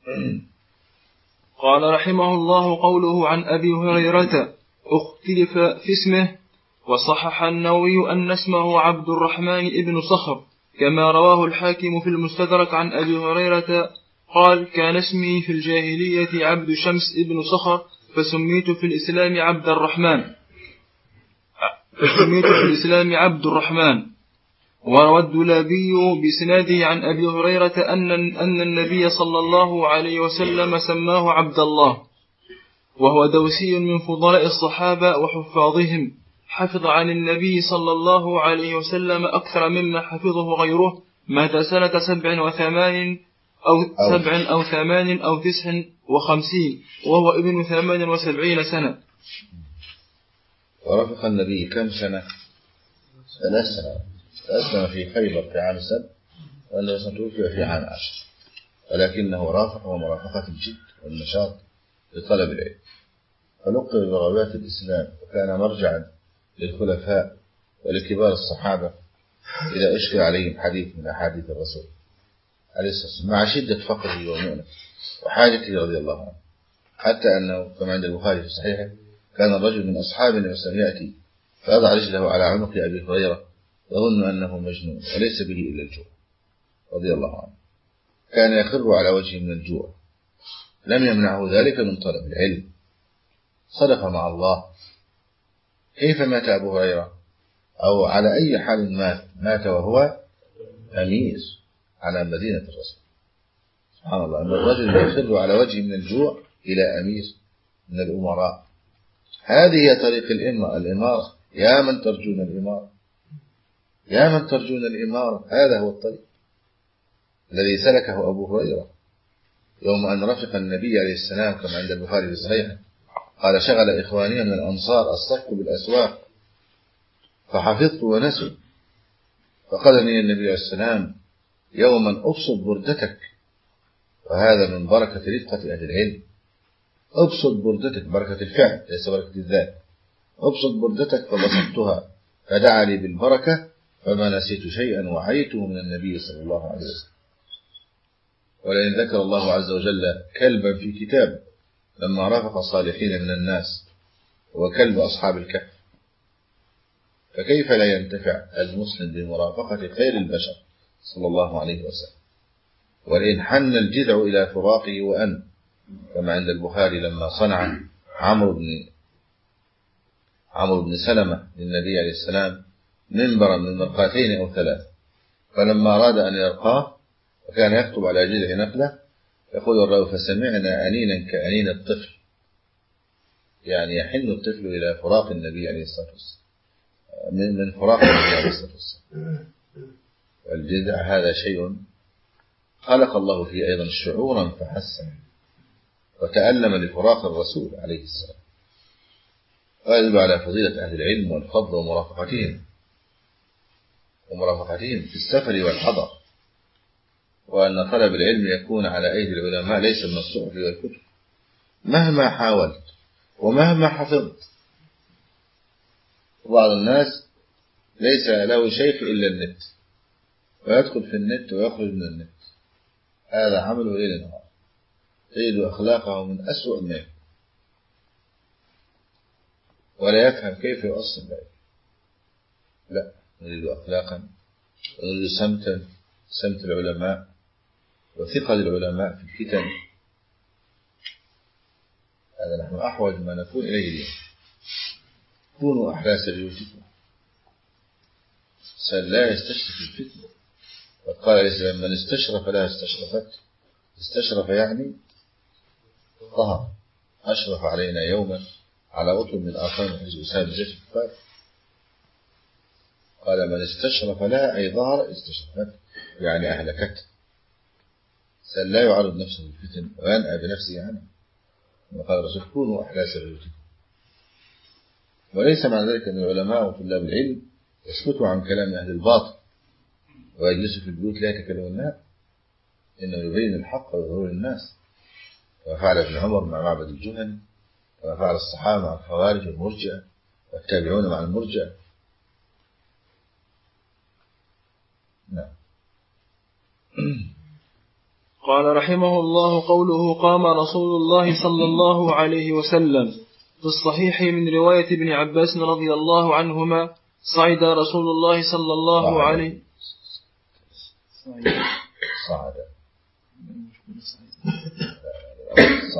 قال رحمه الله: قوله عن أبي هريرة اختلف في اسمه، وصحح النووي أن اسمه عبد الرحمن ابن صخر، كما رواه الحاكم في المستدرك عن أبي هريرة قال: كان اسمي في الجاهلية عبد شمس ابن صخر، فسميت في الإسلام عبد الرحمن. فسميت في الإسلام عبد الرحمن. وروى الدولابي بسناده عن أبي هريرة أن أن النبي صلى الله عليه وسلم سماه عبد الله، وهو دوسي من فضلاء الصحابة وحفاظهم، حفظ عن النبي صلى الله عليه وسلم أكثر مما حفظه غيره. مات سنة سبع وثمان أو سبع أو ثمان أو تسع وخمسين، وهو ابن ثمان وسبعين سنة. ورفق النبي كم سنة؟ ثلاث سنوات. أسلم في خيبر في عام سبع، وأنه سنتوفي في عام عشر، ولكنه رافق ومرافقة الجد والنشاط لطلب العلم، فلقب بغربات الإسلام، وكان مرجعا للخلفاء ولكبار الصحابة إذا أشكل عليهم حديث من أحاديث الرسول عليه الصلاة والسلام، مع شدة فقره ومؤنه وحاجته رضي الله عنه، حتى أنه كما عند البخاري في صحيحه كان الرجل من أصحاب النبي صلى الله عليه وسلم يأتي فيضع رجله على عنق أبي هريرة يظن أنه مجنون وليس به إلا الجوع رضي الله عنه، كان يخر على وجهه من الجوع، لم يمنعه ذلك من طلب العلم، صدق مع الله. كيف مات أبو هريرة؟ أو على أي حال مات؟ مات وهو أمير على مدينة الرسول. سبحان الله، أن الرجل يخر على وجهه من الجوع إلى أمير من الأمراء. هذه هي طريق الإمارة. يا من ترجون الإمارة، يا من ترجون الإمارة، هذا هو الطريق الذي سلكه أبو هريرة يوم أن رفق النبي عليه السلام كما عند البخاري في صحيحه، قال: شغل إخواني من الأنصار الصفق بالأسواق فحفظت ونسوا، فقالني النبي عليه السلام: يوما أبسط بردتك، وهذا من بركة رفقة أهل العلم. أبسط بردتك، بركة الفعل ليس بركة الذات. أبسط بردتك فبسطتها فدعا لي بالبركة فما نسيت شيئا وعيته من النبي صلى الله عليه وسلم. ولئن ذكر الله عز وجل كلبا في كتاب لما رافق صالحين من الناس وكلب أصحاب الكهف، فكيف لا ينتفع المسلم بمرافقة خير البشر صلى الله عليه وسلم؟ ولئن حن الجذع إلى فراقه وأن، كما عند البخاري لما صنع عمرو بن عمرو بن سلمة للنبي عليه السلام منبرا من مرقاتين أو ثلاث، فلما أراد أن يرقاه وكان يكتب على جذع نخلة يقول الراوي: فسمعنا أنينا كأنين الطفل، يعني يحن الطفل إلى فراق النبي عليه الصلاة والسلام، من من فراق النبي عليه الصلاة والسلام. والجذع هذا شيء خلق الله فيه أيضا شعورا فحسن وتألم لفراق الرسول عليه السلام، ويدل على فضيلة أهل العلم والفضل ومرافقتهم ومرافقتهم في السفر والحضر، وأن طلب العلم يكون على أيدي العلماء ليس من الصحف والكتب. مهما حاولت ومهما حفظت، بعض الناس ليس له شيء إلا النت، ويدخل في النت ويخرج من النت، هذا عمله ليل نهار، تجد أخلاقه من أسوأ ما يكون، ولا يفهم كيف يؤصل ذلك. لا، نريد أخلاقا، ونريد سمتا، سمت العلماء وثقة العلماء في الفتن. هذا نحن أحوج ما نكون إليه اليوم. كونوا أحلاس بيوتكم، سأل لا يستشرف الفتنة. وقال عليه السلام: من استشرف لا استشرفت. استشرف يعني ظهر، أشرف علينا يوما على أطل من آخر حزب أسامة بن زيد الكفار. قال: من استشرف لها أي ظهر استشرفت يعني أهلكت. سأل لا يعرض نفسه للفتن وينأى بنفسه عنه. وقال الرسول: كونوا أحلاس بيوتكم. وليس مع ذلك أن العلماء وطلاب العلم يسكتوا عن كلام أهل الباطل ويجلسوا في البيوت لا يتكلمون، لا، إنه يبين الحق ويظهر للناس، كما فعل ابن عمر مع معبد الجهني، كما فعل الصحابة مع الخوارج والمرجئة والتابعون مع المرجئة. نعم. قال رحمه الله: قوله قام رسول الله صلى الله عليه وسلم في الصحيح من رواية ابن عباس رضي الله عنهما: صعد رسول الله صلى الله عليه صعد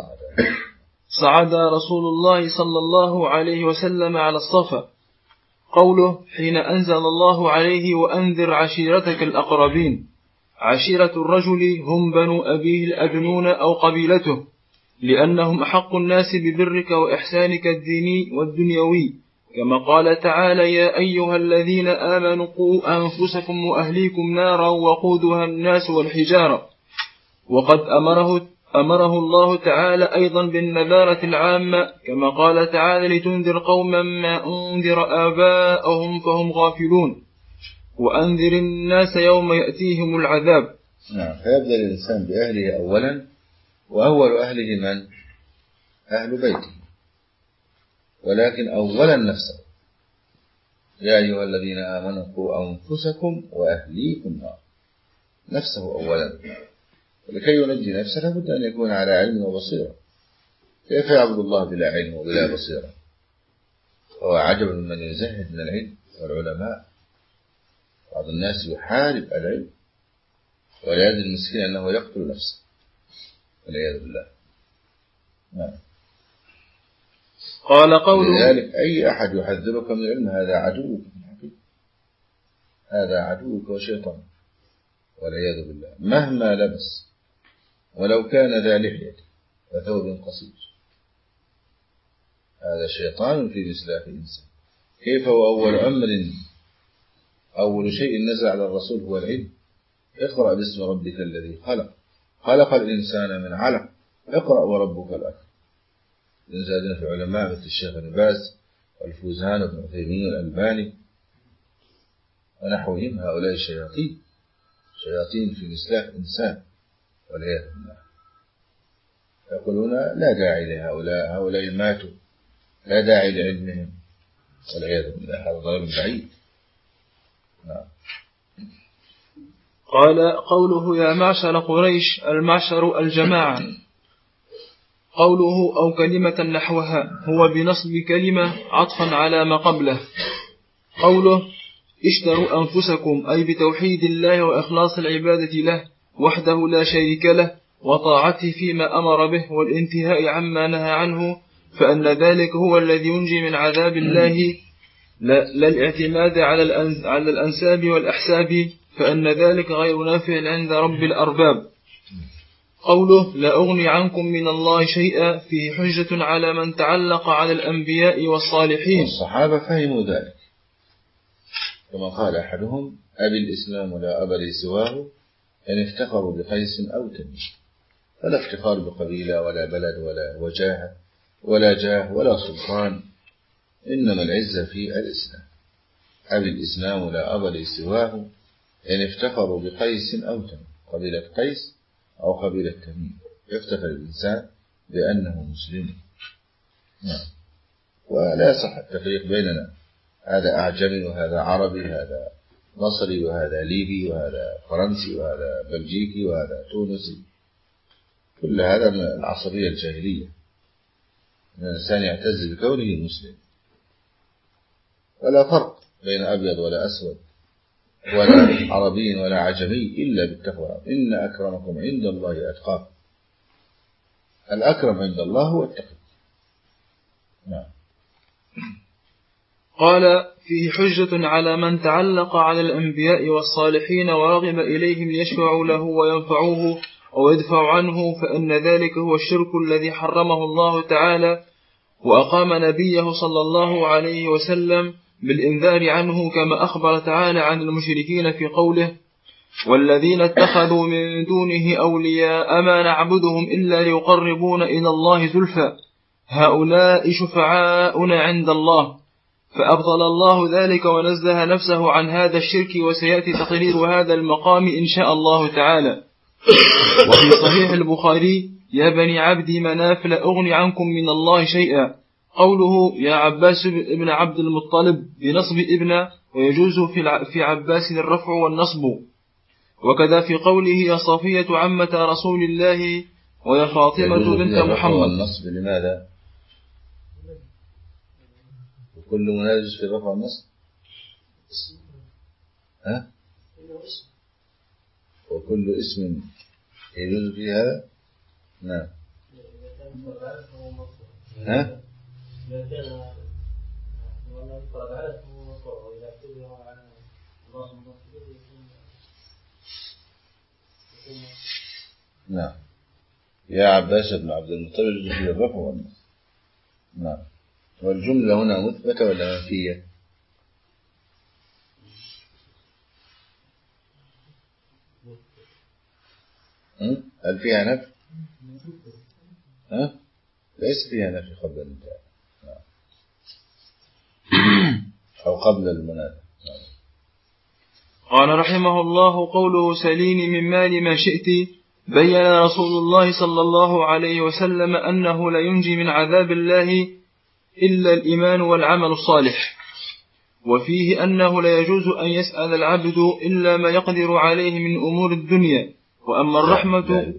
صعد رسول الله صلى الله عليه وسلم على الصفا. قوله حين أنزل الله عليه وأنذر عشيرتك الأقربين. عشيرة الرجل هم بنو أبيه الأبنون أو قبيلته، لأنهم أحق الناس ببرك وإحسانك الديني والدنيوي، كما قال تعالى يا أيها الذين آمنوا قوا أنفسكم وأهليكم نارا وقودها الناس والحجارة. وقد أمره, أمره الله تعالى أيضا بالنذارة العامة، كما قال تعالى لتنذر قوما ما أنذر آباءهم فهم غافلون، وأنذر الناس يوم يأتيهم العذاب. نعم. فيبدأ الإنسان بأهله أولا، وأول أهله من؟ أهل بيته، ولكن أولا نفسه. يا أيها الذين آمنوا قوا أنفسكم وأهليكم نار، نفسه أولا. ولكي ينجي نفسه لابد أن يكون على علم وبصيرة. كيف يعبد الله بلا علم وبلا بصيرة؟ هو عجب من يزهد من العلم والعلماء. بعض الناس يحارب العلم ولا يدري المسكين أنه يقتل نفسه والعياذ بالله. نعم. قال قوله لذلك أي أحد يحذرك من العلم هذا عدوك في الحقيقة، هذا عدوك وشيطان والعياذ بالله، مهما لبس ولو كان ذا لحية وثوب قصير، هذا شيطان في مسلاك الإنسان. كيف وأول أمر أول شيء نزل على الرسول هو العلم. اقرأ باسم ربك الذي خلق، خلق الإنسان من علق، اقرأ وربك الأكرم. زادنا في علماء مثل الشيخ ابن باز والفوزان وابن عثيمين والألباني ونحوهم، هؤلاء الشياطين، شياطين في مسلاك إنسان والعياذ بالله. يقولون لا داعي لهؤلاء، هؤلاء ماتوا، لا داعي لعلمهم والعياذ بالله. هذا ضرر بعيد. نعم. قال قوله يا معشر قريش، المعشر الجماعة. قوله أو كلمة نحوها هو بنصب كلمة عطفا على ما قبله. قوله اشتروا أنفسكم أي بتوحيد الله وإخلاص العبادة له وحده لا شريك له وطاعته فيما أمر به والانتهاء عما نهى عنه، فأن ذلك هو الذي ينجي من عذاب الله، لا الاعتماد على الأنساب والأحساب، فأن ذلك غير نافع عند رب الأرباب. قوله لا أغني عنكم من الله شيئا فيه حجة على من تعلق على الأنبياء والصالحين. الصحابة فهموا ذلك، كما قال أحدهم أبي الإسلام لا أبا لي سواه إن افتخروا بقيس أو تميم. فلا افتخار بقبيلة ولا بلد ولا وجاهة ولا جاه ولا سلطان، إنما العزة في الإسلام. أبي الإسلام لا أبا لي سواه إن افتخروا بقيس أو تميم، قبيلة قيس أو قبيلة تميم، يفتخر الإنسان بأنه مسلم. نعم. ولا يصح التفريق بيننا، هذا أعجمي وهذا عربي، هذا مصري وهذا ليبي وهذا فرنسي وهذا بلجيكي وهذا تونسي. كل هذا من العصبية الجاهلية، أن الإنسان يعتز بكونه مسلم. ولا فرق بين أبيض ولا أسود ولا عربي ولا عجمي إلا بالتقوى، إن أكرمكم عند الله أتقاكم. الأكرم عند الله هو التقوى. نعم. قال فيه حجة على من تعلق على الأنبياء والصالحين ورغب إليهم ليشفعوا له وينفعوه أو يدفع عنه، فإن ذلك هو الشرك الذي حرمه الله تعالى، وأقام نبيه صلى الله عليه وسلم بالإنذار عنه، كما أخبر تعالى عن المشركين في قوله والذين اتخذوا من دونه أولياء ما نعبدهم إلا ليقربون إلى الله زلفى هؤلاء شفعاؤنا عند الله، فأبطل الله ذلك ونزه نفسه عن هذا الشرك، وسيأتي تقرير هذا المقام إن شاء الله تعالى. وفي صحيح البخاري يا بني عبد مناف لا أغني عنكم من الله شيئا. قوله يا عباس ابن عبد المطلب بنصب ابن، ويجوز في عباس الرفع والنصب. وكذا في قوله يا صفية عمة رسول الله ويا فاطمة بنت محمد. والنصب لماذا؟ وكل مناجز في الرفع والنصب ها؟ وكل اسم يجوز في هذا. نعم. ها؟ يا عباس بن عبد المطلب في الرفع والنصب. نعم. والجملة هنا مثبتة ولا منفية؟ هل فيها نفي؟ ها؟ ليس فيها نفي قبل الانتهاء أو قبل المنادى. قال رحمه الله: قوله سليني من مال ما شئت، بين رسول الله صلى الله عليه وسلم أنه لا ينجي من عذاب الله إلا الإيمان والعمل الصالح، وفيه أنه لا يجوز أن يسأل العبد إلا ما يقدر عليه من أمور الدنيا، وأما الرحمة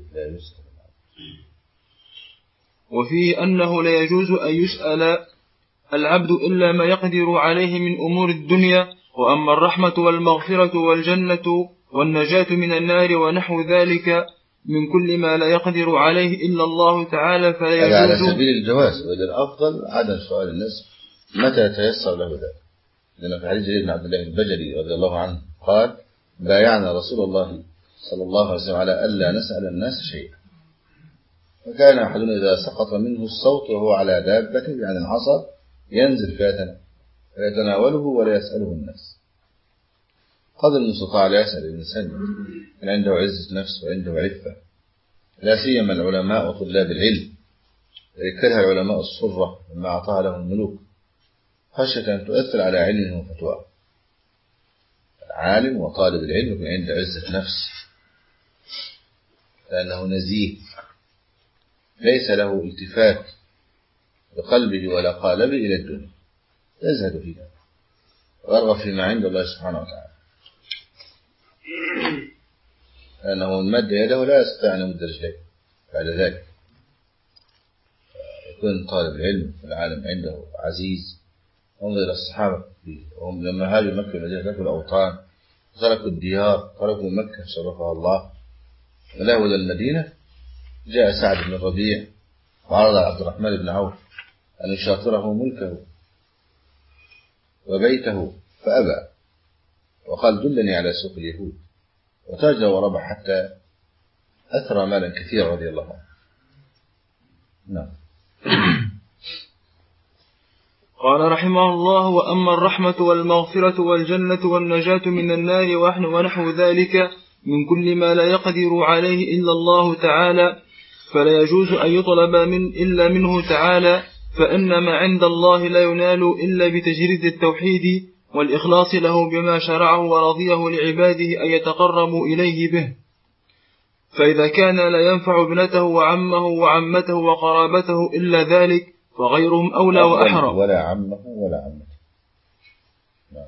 وفيه أنه لا يجوز أن يسأل العبد إلا ما يقدر عليه من أمور الدنيا، وأما الرحمة والمغفرة والجنة والنجاة من النار ونحو ذلك من كل ما لا يقدر عليه إلا الله تعالى فلا يجوز. على سبيل الجواز، والأفضل عدم سؤال الناس متى تيسر له ذلك، لأن في حديث جرير بن عبد الله البجلي رضي الله عنه قال: بايعنا رسول الله صلى الله عليه وسلم على ألا نسأل الناس شيئا، فكان أحدنا إذا سقط منه الصوت وهو على دابته يعني العصا ينزل فيتناوله ولا يسأله الناس، قدر المستطاع لا يسأل الإنسان من عنده عزة نفس وعنده عفة، لا سيما العلماء وطلاب العلم. كره العلماء الصرة مما أعطاها لهم الملوك خشية أن تؤثر على علمهم وفتواه. العالم وطالب العلم يكون عنده عزة نفس، لأنه نزيه ليس له التفات بقلبه ولا قالبه إلى الدنيا، يزهد فيها ويرغب فيما عند الله سبحانه وتعالى، لأنه من مد يده لا يستطيع أن يمد رجليه بعد ذلك. يكون طالب العلم والعالم عنده عزيز. انظر إلى الصحابة وهم لما هاجوا مكة تركوا الأوطان، تركوا الديار، تركوا مكة شرفها الله ولاهوا إلى المدينة. جاء سعد بن الربيع وعرض على عبد الرحمن بن عوف أن يشاطره ملكه وبيته فأبى، وقال: دلني على سوق اليهود، وتاجر وربح حتى أثرى مالا كثيرا رضي الله عنه. نعم. قال رحمه الله: وأما الرحمة والمغفرة والجنة والنجاة من النار ونحو ذلك من كل ما لا يقدر عليه إلا الله تعالى فلا يجوز أن يطلب من إلا منه تعالى، فإن ما عند الله لا ينال إلا بتجريد التوحيد والإخلاص له بما شرعه ورضيه لعباده أن يتقربوا إليه به. فإذا كان لا ينفع ابنته وعمه وعمته وقرابته إلا ذلك فغيرهم أولى وأحرى. ولا عمه ولا عمته. نعم.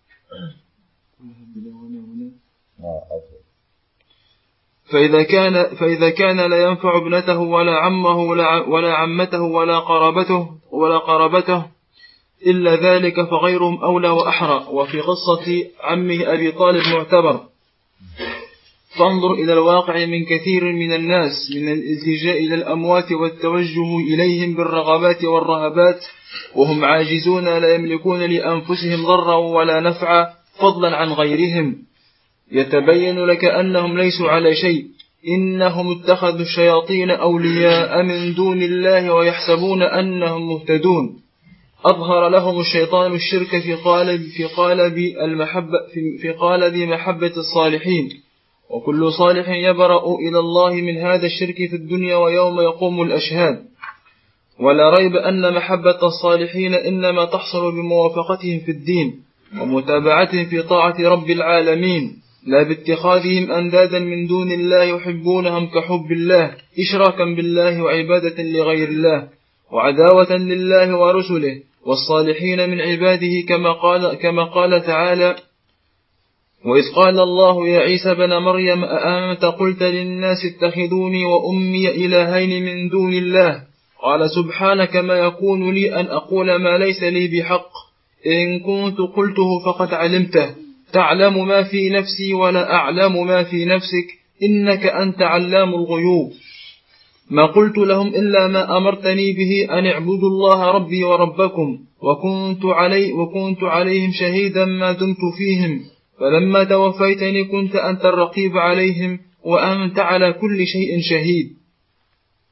فإذا كان فإذا كان لا ينفع ابنته ولا عمه ولا عمته ولا قرابته ولا قرابته إلا ذلك فغيرهم أولى وأحرى. وفي قصة عمه أبي طالب معتبر. فانظر إلى الواقع من كثير من الناس من الالتجاء إلى الأموات والتوجه إليهم بالرغبات والرهبات وهم عاجزون لا يملكون لأنفسهم ضرا ولا نفعا فضلا عن غيرهم. يتبين لك أنهم ليسوا على شيء، إنهم اتخذوا الشياطين أولياء من دون الله ويحسبون أنهم مهتدون. أظهر لهم الشيطان الشرك في قالب في قالب المحبة في, في قالب محبة الصالحين، وكل صالح يبرأ إلى الله من هذا الشرك في الدنيا ويوم يقوم الأشهاد. ولا ريب أن محبة الصالحين إنما تحصل بموافقتهم في الدين ومتابعتهم في طاعة رب العالمين، لا باتخاذهم أندادا من دون الله يحبونهم كحب الله إشراكا بالله وعبادة لغير الله وعداوة لله ورسله والصالحين من عباده، كما قال, كما قال تعالى: وإذ قال الله يا عيسى بن مريم أأنت قلت للناس اتخذوني وأمي إلهين من دون الله؟ قال سبحانك ما يكون لي أن أقول ما ليس لي بحق، إن كنت قلته فقد علمته، تعلم ما في نفسي ولا أعلم ما في نفسك، إنك أنت علام الغيوب. ما قلت لهم إلا ما أمرتني به أن اعبدوا الله ربي وربكم، وكنت, علي وكنت عليهم شهيدا ما دمت فيهم، فلما توفيتني كنت أنت الرقيب عليهم وأنت على كل شيء شهيد.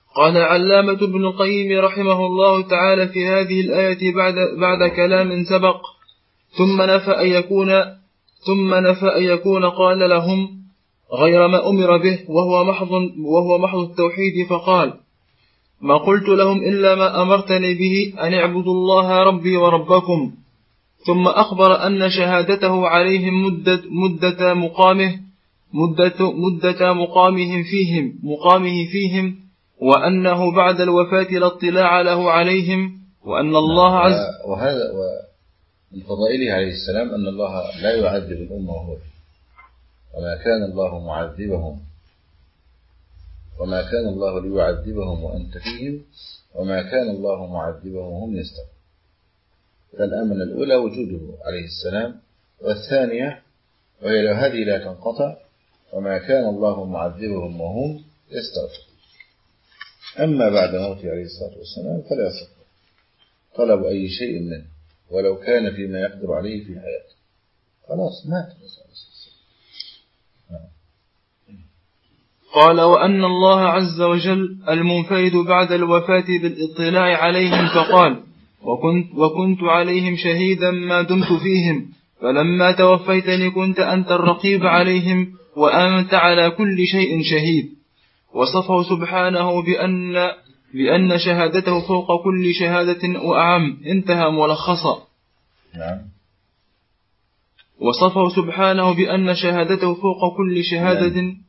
قال علامة ابن القيم رحمه الله تعالى في هذه الآية بعد, بعد كلام سبق ثم نفى أن يكون ثم نفى أن يكون قال لهم غير ما أمر به وهو محض, وهو محض التوحيد، فقال ما قلت لهم إلا ما أمرتني به أن اعبدوا الله ربي وربكم. ثم أخبر أن شهادته عليهم مدة, مدة مقامه مدة, مدة مقامهم فيهم مقامه فيهم وأنه بعد الوفاة لا اطلاع له عليهم، وأن الله عز وهذا من فضائله عليه السلام أن الله لا يعذب الأمة وهو فيه، وما كان الله معذبهم وما كان الله ليعذبهم وأنت فيهم وما كان الله معذبهم وهم يستغفرون. فالأمنة الأولى وجوده عليه السلام، والثانية وهي هذه لا تنقطع وما كان الله معذبهم وهم يستغفرون. أما بعد موته عليه الصلاة والسلام فلا يصح طلب أي شيء منه ولو كان فيما يقدر عليه في حياته، خلاص مات. قال وأن الله عز وجل المنفرد بعد الوفاة بالاطلاع عليهم، فقال وكنت, وكنت عليهم شهيدا ما دمت فيهم فلما توفيتني كنت أنت الرقيب عليهم وأنت على كل شيء شهيد. وصفه سبحانه بأن, بأن شهادته فوق كل شهادة وأعم، انتهى ملخصا. نعم. وصفه سبحانه بأن شهادته فوق كل شهادة. نعم.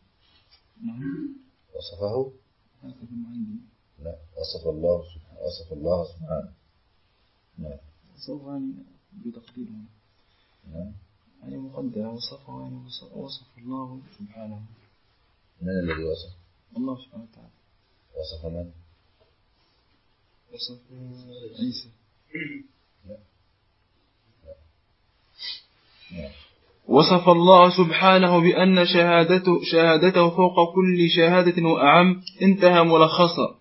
وصفه لا وصف الله سبحانه وصف الله سبحانه نعم وصفه يعني بتقديره نعم يعني مقدر وصفه يعني وصف الله سبحانه. من الذي وصف؟ الله سبحانه وتعالى. وصف من؟ وصف عيسى. لا لا وصف الله سبحانه بأن شهادته, شهادته فوق كل شهادة وأعم، انتهى ملخصا.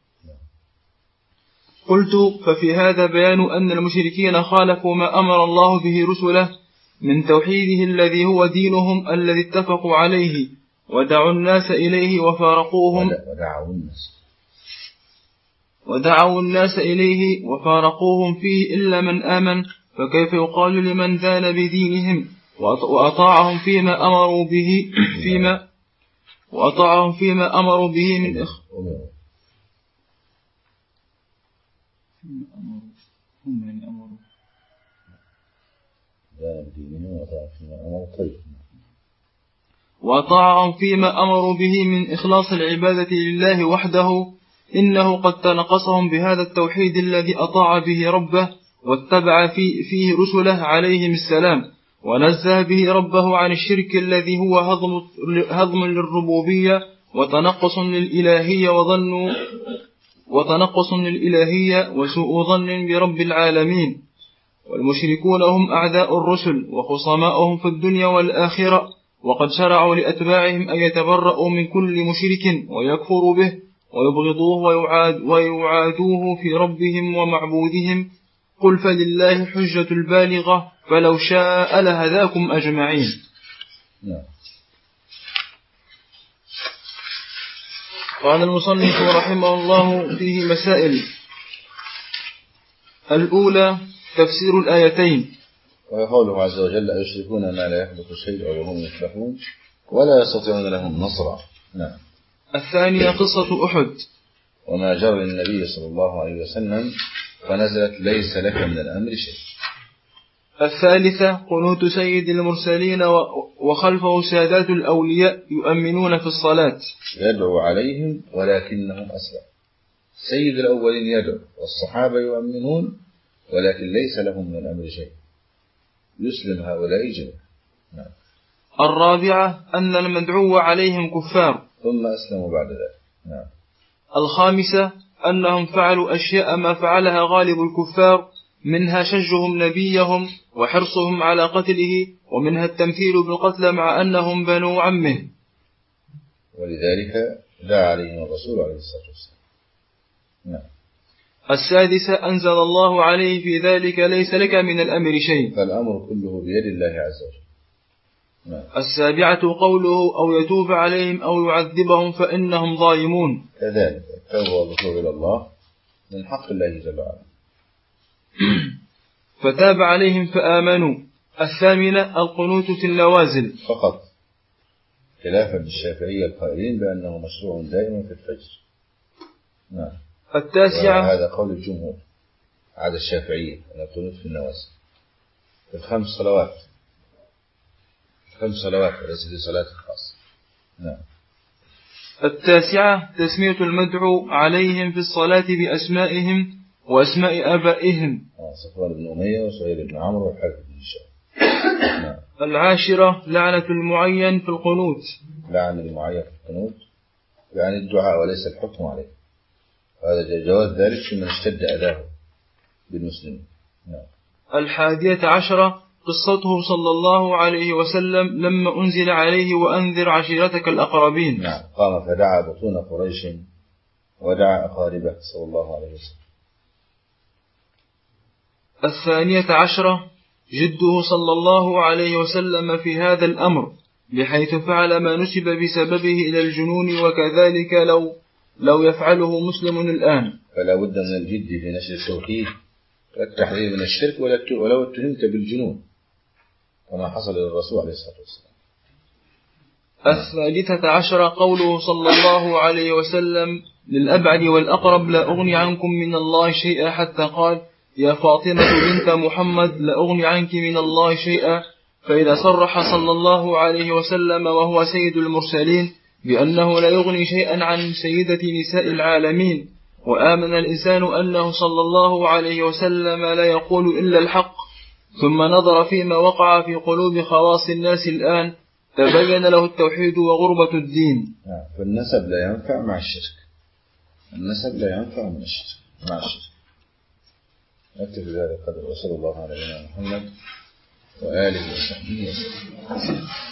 قلت ففي هذا بيان أن المشركين خالفوا ما أمر الله به رسله من توحيده الذي هو دينهم الذي اتفقوا عليه ودعوا الناس إليه وفارقوهم ودعوا الناس ودعوا الناس إليه وفارقوهم فيه إلا من آمن، فكيف يقال لمن دان بدينهم وأطاعهم فيما أمروا به فيما وأطاعهم فيما أمروا به من إخ هم يعني أمروا دان بدينهم وأطاعهم فيما أمروا طيب وأطاعهم فيما أمروا به من إخلاص العبادة لله وحده، إنه قد تنقصهم بهذا التوحيد الذي أطاع به ربه واتبع فيه, فيه رسله عليهم السلام، ونزه به ربه عن الشرك الذي هو هضم, هضم للربوبية وتنقص للإلهية وظن وتنقص للإلهية وسوء ظن برب العالمين. والمشركون هم أعداء الرسل وخصماؤهم في الدنيا والآخرة، وقد شرعوا لأتباعهم أن يتبرؤوا من كل مشرك ويكفروا به ويبغضوه ويعاد ويعادوه في ربهم ومعبودهم. قل فلله حجة البالغة فلو شاء لهداكم أجمعين. نعم. قال المصنف رحمه الله فيه مسائل. الأولى تفسير الآيتين. وقوله عز وجل أيشركون ما لا يخلق شيئا وهم يخلقون ولا يستطيعون لهم نصرا. نعم. الثانية قصة أحد وما جرى للنبي صلى الله عليه وسلم فنزلت ليس لك من الأمر شيء. الثالثة قنوت سيد المرسلين وخلفه سادات الأولياء يؤمنون في الصلاة يدعو عليهم ولكنهم أسلم. سيد الأولين يدعو والصحابة يؤمنون ولكن ليس لهم من الأمر شيء، يسلم هؤلاء جميعا. نعم. الرابعة أن المدعو عليهم كفار ثم أسلموا بعد ذلك. نعم. الخامسة أنهم فعلوا أشياء ما فعلها غالب الكفار، منها شجهم نبيهم وحرصهم على قتله، ومنها التمثيل بالقتل مع أنهم بنو عمه، ولذلك دعا عليهم الرسول عليه الصلاة والسلام. نعم. السادسة أنزل الله عليه في ذلك ليس لك من الأمر شيء، فالأمر كله بيد الله عز وجل. نعم. السابعة قوله أو يتوب عليهم أو يعذبهم فإنهم ظالمون. كذلك التوبة والرجوع إلى الله من حق الله جل وعلا. فتاب عليهم فآمنوا. الثامنة القنوت في النوازل فقط، خلافا للشافعية القائلين بأنه مشروع دائما في الفجر. نعم. التاسعة هذا قول الجمهور عدا الشافعية أن القنوت في النوازل في الخمس صلوات، خمس صلوات وليس في صلاة خاصة. نعم. التاسعة تسمية المدعو عليهم في الصلاة بأسمائهم وأسماء آبائهم. صفوان بن أمية وسهيل بن عمرو والحارث بن هشام. نعم. العاشرة لعنة المعين في القنوت. لعن المعين في القنوت يعني الدعاء وليس الحكم عليه، هذا جواز ذلك في من اشتد أذاه بالمسلمين. نعم. الحادية عشرة قصته صلى الله عليه وسلم لما أنزل عليه وأنذر عشيرتك الأقربين. نعم. قام فدعا بطون قريش ودعا أقاربه صلى الله عليه وسلم. الثانية عشرة جده صلى الله عليه وسلم في هذا الأمر بحيث فعل ما نسب بسببه إلى الجنون، وكذلك لو لو يفعله مسلم الآن. فلا بد من الجد في نشر التوحيد والتحذير من الشرك ولو اتهمت بالجنون كما حصل للرسول عليه الصلاة والسلام. الثالثة عشرة قوله صلى الله عليه وسلم للأبعد والأقرب لا أغني عنكم من الله شيئا، حتى قال يا فاطمة بنت محمد لا أغني عنك من الله شيئا. فإذا صرح صلى الله عليه وسلم وهو سيد المرسلين بأنه لا يغني شيئا عن سيدة نساء العالمين، وآمن الإنسان أنه صلى الله عليه وسلم لا يقول إلا الحق، ثم نظر فيما وقع في قلوب خواص الناس الآن، تبين له التوحيد وغربة الدين. فالنسب لا ينفع مع الشرك، النسب لا ينفع من الشرك مع الشرك. أكتب ذلك قدر، وصلى الله على نبينا محمد وآله وصحبه وسلم.